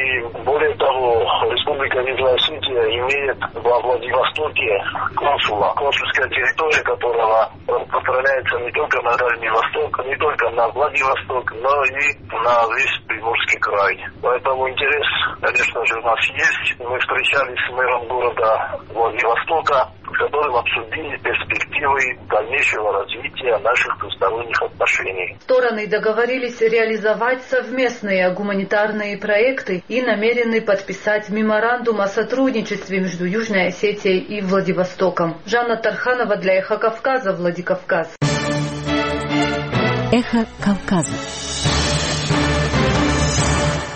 И более того, Республика Южная Осетия имеет во Владивостоке консула, консульская территория которого распространяется не только на Дальний Восток, не только на Владивосток, но и на весь Приморский край. Поэтому интерес, конечно же, у нас есть. Мы встречались с мэром города Владивостока, с которым обсудили перспективы дальнейшего развития наших двусторонних отношений. Стороны договорились реализовать совместные гуманитарные проекты и намерены подписать меморандум о сотрудничестве между Южной Осетией и Владивостоком. Жанна Тарханова для «Эхо Кавказа», Владикавказ. «Эхо Кавказа».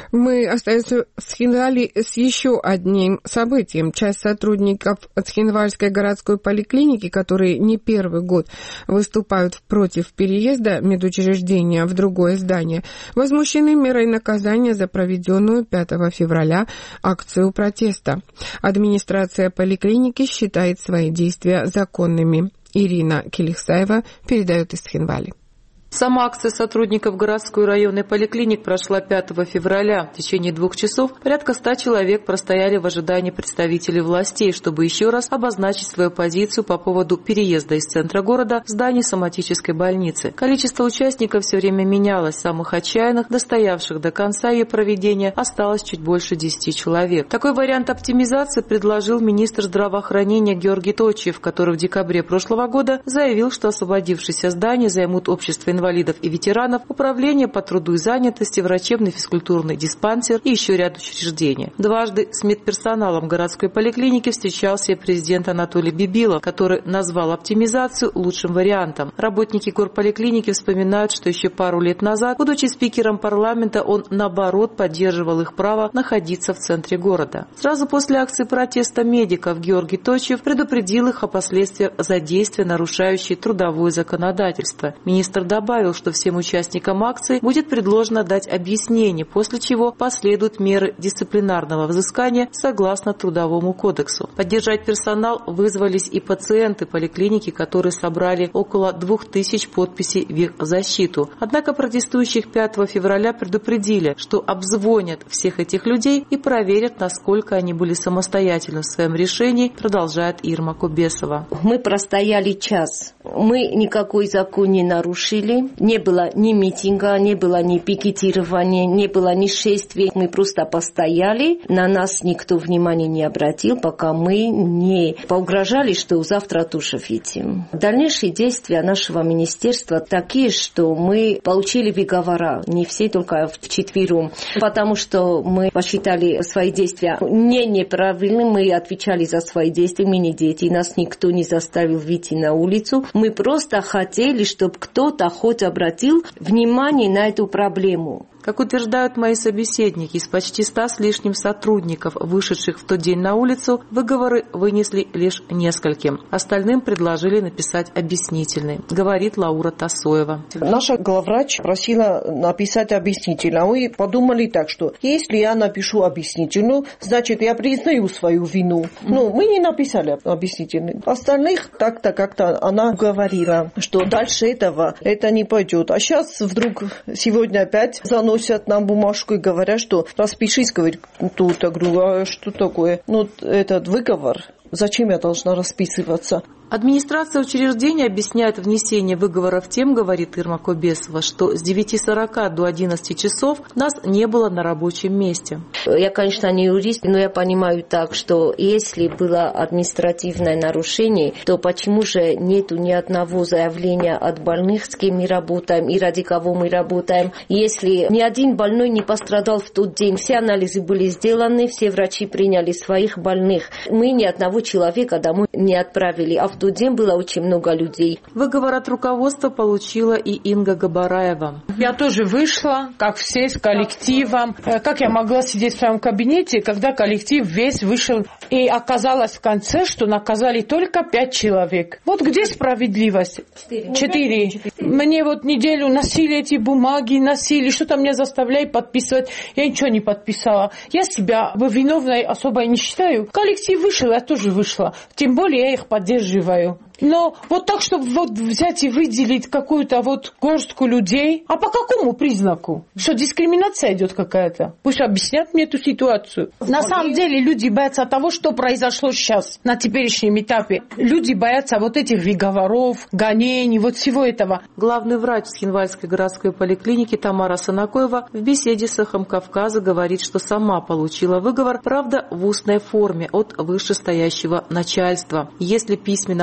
Мы остаемся в Цхинвале с еще одним событием. Часть сотрудников Цхинвальской городской поликлиники, которые не первый год выступают против переезда медучреждения в другое здание, возмущены мерой наказания за проведенную пятого февраля акцию протеста. Администрация поликлиники считает свои действия законными. Ирина Келихсаева передает из Цхинвали. Сама акция сотрудников городской районной поликлиник прошла пятого февраля. В течение двух часов порядка ста человек простояли в ожидании представителей властей, чтобы еще раз обозначить свою позицию по поводу переезда из центра города в здание соматической больницы. Количество участников все время менялось. Самых отчаянных, достоявших до конца ее проведения, осталось чуть больше десяти человек. Такой вариант оптимизации предложил министр здравоохранения Георгий Точев, который в декабре прошлого года заявил, что освободившееся здание займут общество инвалидов и ветеранов, управление по труду и занятости, врачебный физкультурный диспансер и еще ряд учреждений. Дважды с медперсоналом городской поликлиники встречался и президент Анатолий Бибилов, который назвал оптимизацию лучшим вариантом. Работники горполиклиники вспоминают, что еще пару лет назад, будучи спикером парламента, он, наоборот, поддерживал их право находиться в центре города. Сразу после акции протеста медиков Георгий Точев предупредил их о последствиях задействия, нарушающей трудовое законодательство. Министр добавил, добавил, что всем участникам акции будет предложено дать объяснение, после чего последуют меры дисциплинарного взыскания согласно Трудовому кодексу. Поддержать персонал вызвались и пациенты поликлиники, которые собрали около двух тысяч подписей в их защиту. Однако протестующих пятого февраля предупредили, что обзвонят всех этих людей и проверят, насколько они были самостоятельны в своем решении, продолжает Ирма Кубесова. Мы простояли час. Мы никакой закон не нарушили. Не было ни митинга, не было ни пикетирования, не было ни шествий. Мы просто постояли. На нас никто внимания не обратил, пока мы не поугрожали, что завтра тоже видим. Дальнейшие действия нашего министерства такие, что мы получили договора, не все, только вчетвером, потому что мы посчитали свои действия не неправильными, мы отвечали за свои действия, мы не дети, нас никто не заставил выйти на улицу. Мы просто хотели, чтобы кто-то хоть обратил внимание на эту проблему. Как утверждают мои собеседники, из почти ста с лишним сотрудников, вышедших в тот день на улицу, выговоры вынесли лишь нескольким. Остальным предложили написать объяснительные, говорит Лаура Тасоева. Наша главврач просила написать объяснительную. Мы подумали так, что если я напишу объяснительную, значит, я признаю свою вину. Но мы не написали объяснительную. Остальных так-то как-то она говорила, что дальше этого это не пойдет. А сейчас вдруг сегодня опять заносит нам бумажку и говорят, что распишись, говорит, тут, я говорю, а что такое? Ну, этот выговор, зачем я должна расписываться? Администрация учреждения объясняет внесение выговоров тем, говорит Ирма Кобесова, что с девяти сорока до одиннадцати часов нас не было на рабочем месте. Я, конечно, не юрист, но я понимаю так, что если было административное нарушение, то почему же нету ни одного заявления от больных, с кем мы работаем и ради кого мы работаем? Если ни один больной не пострадал в тот день, все анализы были сделаны, все врачи приняли своих больных, мы ни одного человека домой не отправили, а в тот день было очень много людей. Выговор от руководства получила и Инга Габараева. Я тоже вышла, как все, с коллективом. Как я могла сидеть в своем кабинете, когда коллектив весь вышел? И оказалось в конце, что наказали только пять человек. Вот где справедливость? Четыре. Четыре. Мне вот неделю носили эти бумаги, носили, что-то меня заставляли подписывать. Я ничего не подписала. Я себя виновной особо не считаю. Коллектив вышел, я тоже вышла. Тем более я их поддерживаю. Но вот так, чтобы вот взять и выделить какую-то вот горстку людей, а по какому признаку? Что дискриминация идет какая-то? Пусть объяснят мне эту ситуацию. На самом деле люди боятся того, что произошло сейчас, на теперешнем этапе. Люди боятся вот этих выговоров, гонений, вот всего этого. Главный врач Цхинвальской городской поликлиники Тамара Санакоева в беседе с «Эхом Кавказа» говорит, что сама получила выговор, правда, в устной форме от вышестоящего начальства. Если письменно оформлен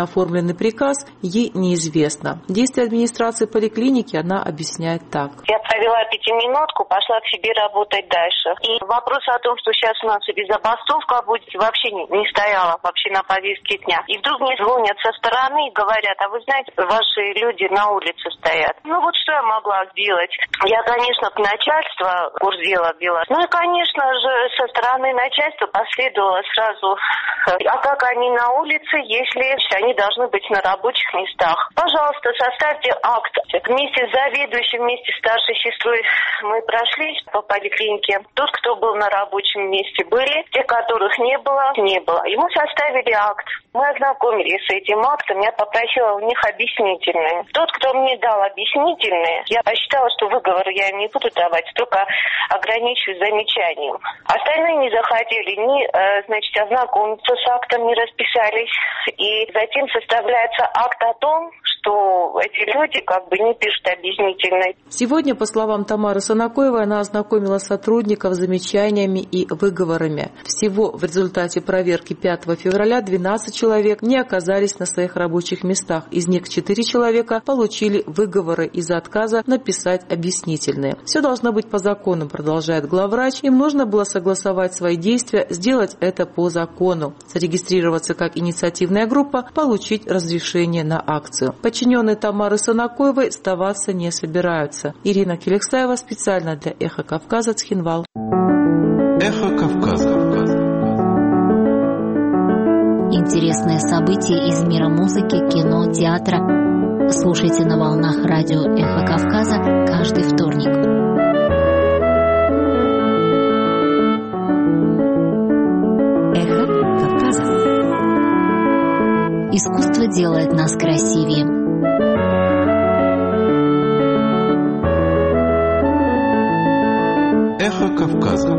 изданный приказ, ей неизвестно. Действия администрации поликлиники она объясняет так. Я провела пятиминутку, пошла к себе работать дальше. И вопрос о том, что сейчас у нас и забастовка будет, вообще не, не стояла вообще на повестке дня. И вдруг мне звонят со стороны и говорят: а вы знаете, ваши люди на улице стоят. Ну вот что я могла сделать? Я, конечно, к начальству курс дела ввела. Ну и, конечно же, со стороны начальства последовало сразу: а как они на улице, если они должны быть на рабочих местах? Пожалуйста, составьте акт. Вместе с заведующим, вместе с старшей сестрой мы прошли по поликлинике. Тот, кто был на рабочем месте, были. Те, которых не было, не было. И мы составили акт. Мы ознакомились с этим актом. Я попросила у них объяснительные. Тот, кто мне дал объяснительные, я посчитала, что выговор я не буду давать, только ограничусь замечанием. Остальные не захотели ни, значит, ознакомиться с актом, не расписались. И затем составляется акт о том, что эти люди как бы не пишут объяснительные. Сегодня, по словам Тамары Санакоевой, она ознакомила сотрудников с замечаниями и выговорами. Всего в результате проверки пятого февраля двенадцать человек не оказались на своих рабочих местах. Из них четыре человека получили выговоры из-за отказа написать объяснительные. Все должно быть по закону, продолжает главврач. Им нужно было согласовать свои действия, сделать это по закону, зарегистрироваться как инициативная группа, получить разрешение на акцию. Подчиненные Тамары Санакоевой сдаваться не собираются. Ирина Келексаева специально для «Эхо Кавказа», Цхинвал. «Эхо Кавказа». Интересные события из мира музыки, кино, театра. Слушайте на волнах радио «Эхо Кавказа» каждый вторник. «Эхо Кавказа». Искусство делает нас красивее. «Эхо Кавказа».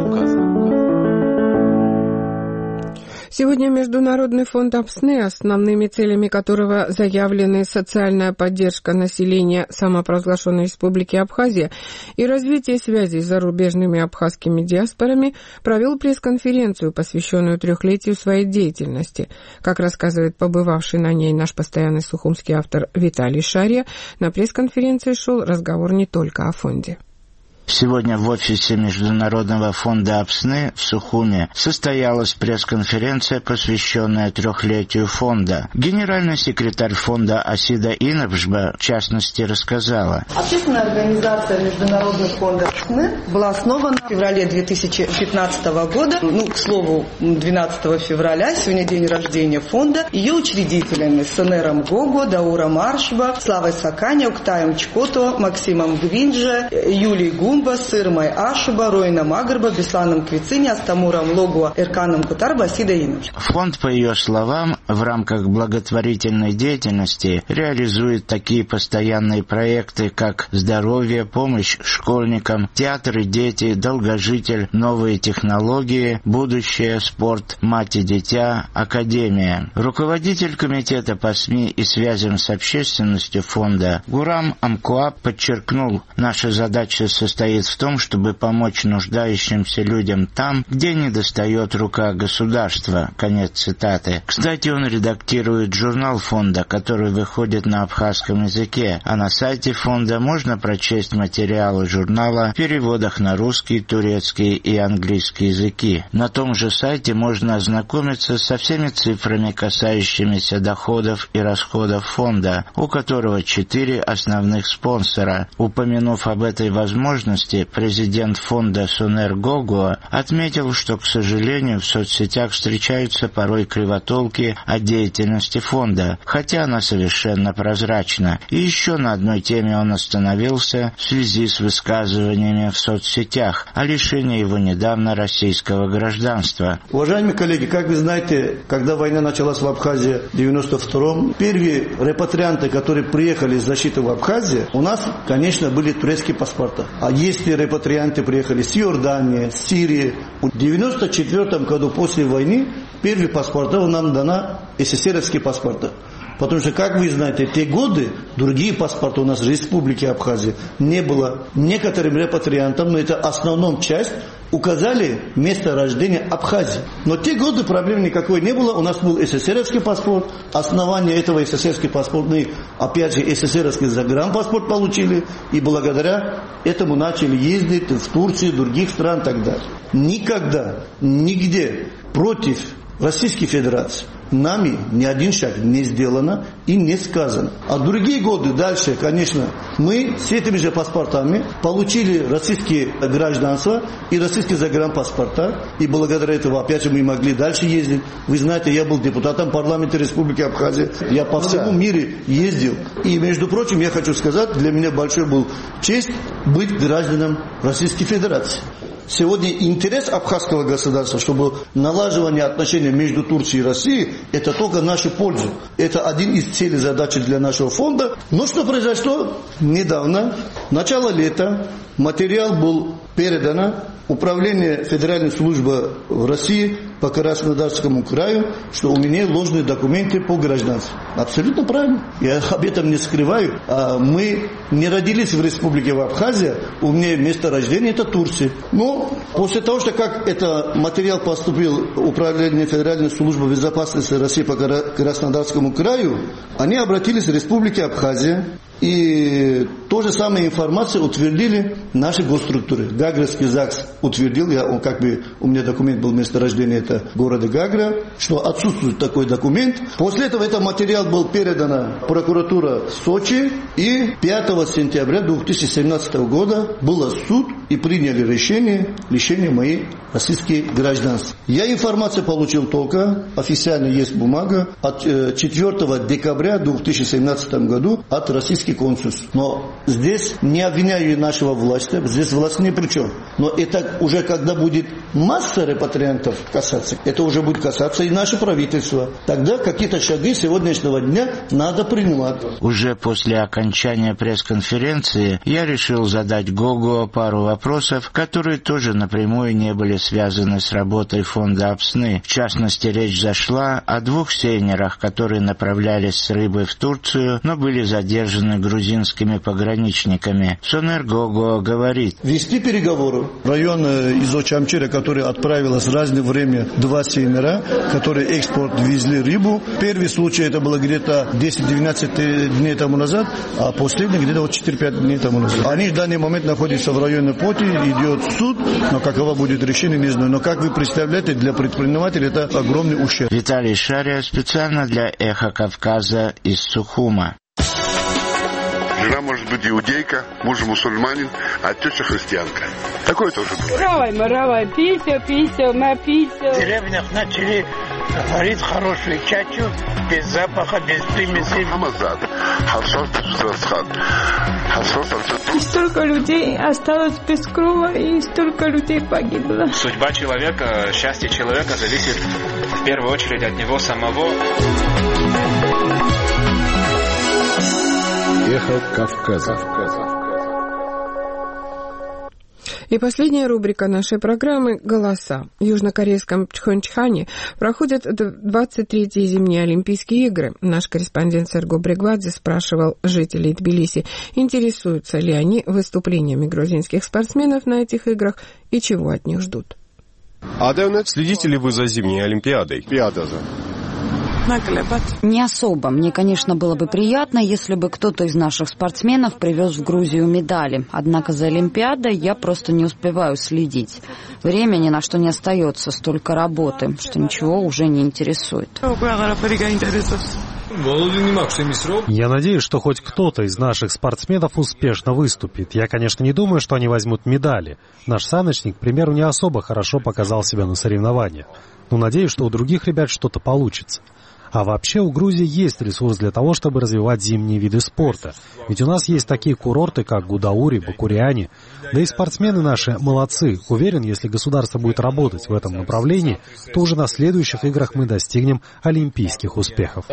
Сегодня Международный фонд АПСНы, основными целями которого заявлены социальная поддержка населения самопровозглашенной республики Абхазия и развитие связей с зарубежными абхазскими диаспорами, провел пресс-конференцию, посвященную трехлетию своей деятельности. Как рассказывает побывавший на ней наш постоянный сухумский автор Виталий Шарья, на пресс-конференции шел разговор не только о фонде. Сегодня в офисе Международного фонда АПСНы в Сухуме состоялась пресс-конференция, посвященная трехлетию фонда. Генеральный секретарь фонда Асида Инабжба, в частности, рассказала. Общественная организация Международный фонд АПСНы была основана в феврале две тысячи пятнадцатого года. Ну, к слову, двенадцатого февраля, сегодня день рождения фонда. Ее учредителями Сенером Гого, Дауром Аршба, Славой Саканя, Уктаем Чкото, Максимом Гвинджа, Юлией Гум, Сырмой Ашуба, Роином Агарба, Бесланом Квицине, Астамуром Логуа, Эрканом Кутарба, Асида Инабж. Фонд, по ее словам, в рамках благотворительной деятельности реализует такие постоянные проекты, как здоровье, помощь школьникам, театр и дети, долгожитель, новые технологии, будущее, спорт, мать и дитя, академия. Руководитель комитета по СМИ и связям с общественностью фонда Гурам Амкуаб подчеркнул, наша задача состоит в том, чтобы помочь нуждающимся людям там, где недостает рука государства. Конец цитаты. Кстати, он редактирует журнал фонда, который выходит на абхазском языке, а на сайте фонда можно прочесть материалы журнала в переводах на русский, турецкий и английский языки. На том же сайте можно ознакомиться со всеми цифрами, касающимися доходов и расходов фонда, у которого четыре основных спонсора. Упомянув об этой возможности, президент фонда Сунер Гогуа отметил, что, к сожалению, в соцсетях встречаются порой кривотолки о деятельности фонда, хотя она совершенно прозрачна. И еще на одной теме он остановился в связи с высказываниями в соцсетях о лишении его недавно российского гражданства. Уважаемые коллеги, как вы знаете, когда война началась в Абхазии в девяносто втором, первые репатрианты, которые приехали из защиты в Абхазии, у нас, конечно, были турецкие паспорта. А если репатрианты приехали с Иордании, с Сирии, в девяносто четвёртом году после войны первые паспорта нам дана эсэсэровские паспорта. Потому что, как вы знаете, те годы другие паспорта у нас в Республике Абхазия не было. Некоторым репатриантам, но это основная часть, указали место рождения Абхазии. Но те годы проблем никакой не было. У нас был СССРовский паспорт. Основание этого СССРский паспорт, мы опять же СССРовский загранпаспорт получили. И благодаря этому начали ездить в Турцию, других стран и так далее. Никогда, нигде против Российской Федерации нами ни один шаг не сделано и не сказано. А другие годы дальше, конечно, мы с этими же паспортами получили российские гражданства и российские загранпаспорта. И благодаря этому, опять же, мы могли дальше ездить. Вы знаете, я был депутатом парламента Республики Абхазия. Я по всему миру ездил. И, между прочим, я хочу сказать, для меня большой был честь быть гражданином Российской Федерации. Сегодня интерес абхазского государства, чтобы налаживание отношений между Турцией и Россией, это только наша польза. Это один из целей задачи для нашего фонда. Но что произошло недавно, начало лета, материал был передан Управлению Федеральной службы в России по Краснодарскому краю, что у меня ложные документы по гражданству. Абсолютно правильно. Я об этом не скрываю. А мы не родились в Республике Абхазия, у меня место рождения это Турция. Но после того, что как этот материал поступил в Управление Федеральной службы безопасности России по Краснодарскому краю, они обратились в Республику Абхазия. И ту же самую информацию утвердили наши госструктуры. Гагрский ЗАГС утвердил, я, он, как бы, у меня документ был место рождения, это города Гагра, что отсутствует такой документ. После этого этот материал был передан в прокуратуру Сочи, и пятого сентября две тысячи семнадцатого года был суд и приняли решение лишения моей российские гражданства. Я информацию получил только, официально есть бумага, от четвёртого декабря две тысячи семнадцатого года от российских консульств. Но здесь не обвиняю нашего власти, здесь власть ни при чем. Но это уже когда будет масса репатриантов касаться, это уже будет касаться и наше правительство. Тогда какие-то шаги сегодняшнего дня надо принимать. Уже после окончания пресс-конференции я решил задать Гогу пару вопросов, которые тоже напрямую не были связаны с работой фонда Апсны. В частности, речь зашла о двух сейнерах, которые направлялись с рыбой в Турцию, но были задержаны грузинскими пограничниками. Сонер Гого говорит: вести переговоры. Район Изо-Чамчира, который отправилось в разное время два сейнера, которые экспорт везли рыбу. Первый случай это было где-то десять-двенадцать дней тому назад, а последний где-то вот четыре-пять дней тому назад. Они в данный момент находятся в районе Поти, идет суд, но каково будет решение, не знаю. Но как вы представляете, для предпринимателей это огромный ущерб. Виталий Шария специально для Эхо Кавказа из Сухума. Жена может быть иудейка, муж мусульманин, а теща христианка. Такое тоже бывает. Равай, маравай, пися, пися, ма пися. В деревнях начали варить хорошую чачу, без запаха, без примеси. Хамазад. И столько людей осталось без крова, и столько людей погибло. Судьба человека, счастье человека зависит в первую очередь от него самого. Эхо Кавказа. И последняя рубрика нашей программы «Голоса». В южнокорейском Пхенчхане проходят двадцать третьи зимние Олимпийские игры. Наш корреспондент Серго Бригвадзе спрашивал жителей Тбилиси, интересуются ли они выступлениями грузинских спортсменов на этих играх и чего от них ждут. Следите ли вы за зимней Олимпиадой? Не особо. Мне, конечно, было бы приятно, если бы кто-то из наших спортсменов привез в Грузию медали. Однако за Олимпиадой я просто не успеваю следить. Времени ни на что не остается, столько работы, что ничего уже не интересует. Я надеюсь, что хоть кто-то из наших спортсменов успешно выступит. Я, конечно, не думаю, что они возьмут медали. Наш саночник, к примеру, не особо хорошо показал себя на соревнованиях. Но надеюсь, что у других ребят что-то получится. А вообще у Грузии есть ресурс для того, чтобы развивать зимние виды спорта. Ведь у нас есть такие курорты, как Гудаури, Бакуряне. Да и спортсмены наши молодцы. Уверен, если государство будет работать в этом направлении, то уже на следующих играх мы достигнем олимпийских успехов.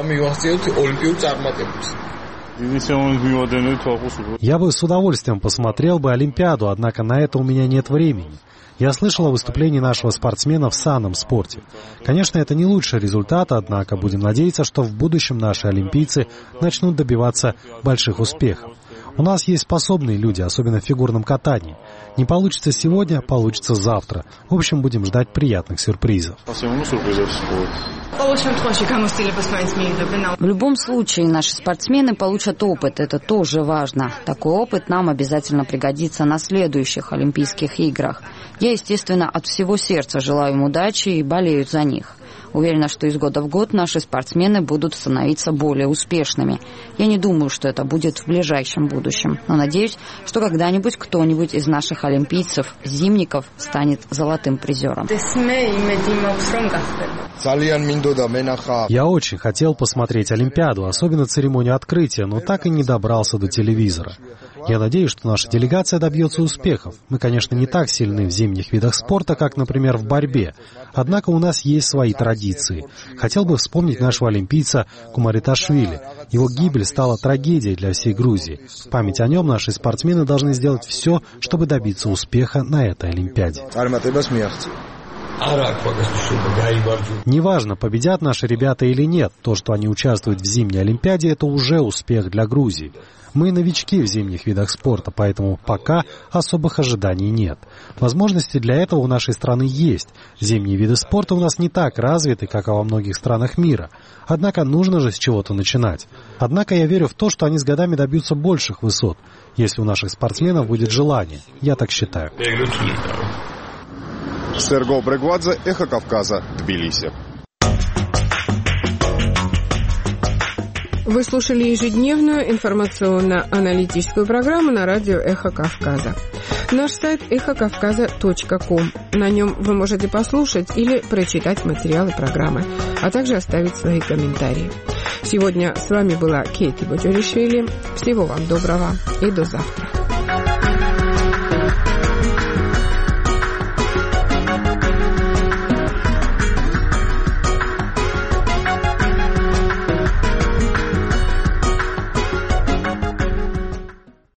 Я бы с удовольствием посмотрел бы Олимпиаду, однако на это у меня нет времени. Я слышал о выступлении нашего спортсмена в санном спорте. Конечно, это не лучший результат, однако будем надеяться, что в будущем наши олимпийцы начнут добиваться больших успехов. У нас есть способные люди, особенно в фигурном катании. Не получится сегодня, получится завтра. В общем, будем ждать приятных сюрпризов. В любом случае, наши спортсмены получат опыт. Это тоже важно. Такой опыт нам обязательно пригодится на следующих Олимпийских играх. Я, естественно, от всего сердца желаю им удачи и болею за них. Уверена, что из года в год наши спортсмены будут становиться более успешными. Я не думаю, что это будет в ближайшем будущем, но надеюсь, что когда-нибудь кто-нибудь из наших олимпийцев, зимников, станет золотым призером. Я очень хотел посмотреть Олимпиаду, особенно церемонию открытия, но так и не добрался до телевизора. Я надеюсь, что наша делегация добьется успехов. Мы, конечно, не так сильны в зимних видах спорта, как, например, в борьбе. Однако у нас есть свои традиции. Хотел бы вспомнить нашего олимпийца Кумариташвили. Его гибель стала трагедией для всей Грузии. В память о нем наши спортсмены должны сделать все, чтобы добиться успеха на этой Олимпиаде. Неважно, победят наши ребята или нет, то, что они участвуют в зимней Олимпиаде, это уже успех для Грузии. Мы новички в зимних видах спорта, поэтому пока особых ожиданий нет. Возможности для этого у нашей страны есть. Зимние виды спорта у нас не так развиты, как во многих странах мира. Однако нужно же с чего-то начинать. Однако я верю в то, что они с годами добьются больших высот, если у наших спортсменов будет желание. Я так считаю. Серго Брегвадзе, Эхо Кавказа, Тбилиси. Вы слушали ежедневную информационно-аналитическую программу на радио «Эхо Кавказа». Наш сайт эхо кавказа точка ком. На нем вы можете послушать или прочитать материалы программы, а также оставить свои комментарии. Сегодня с вами была Кейти Боджоришвили. Всего вам доброго и до завтра.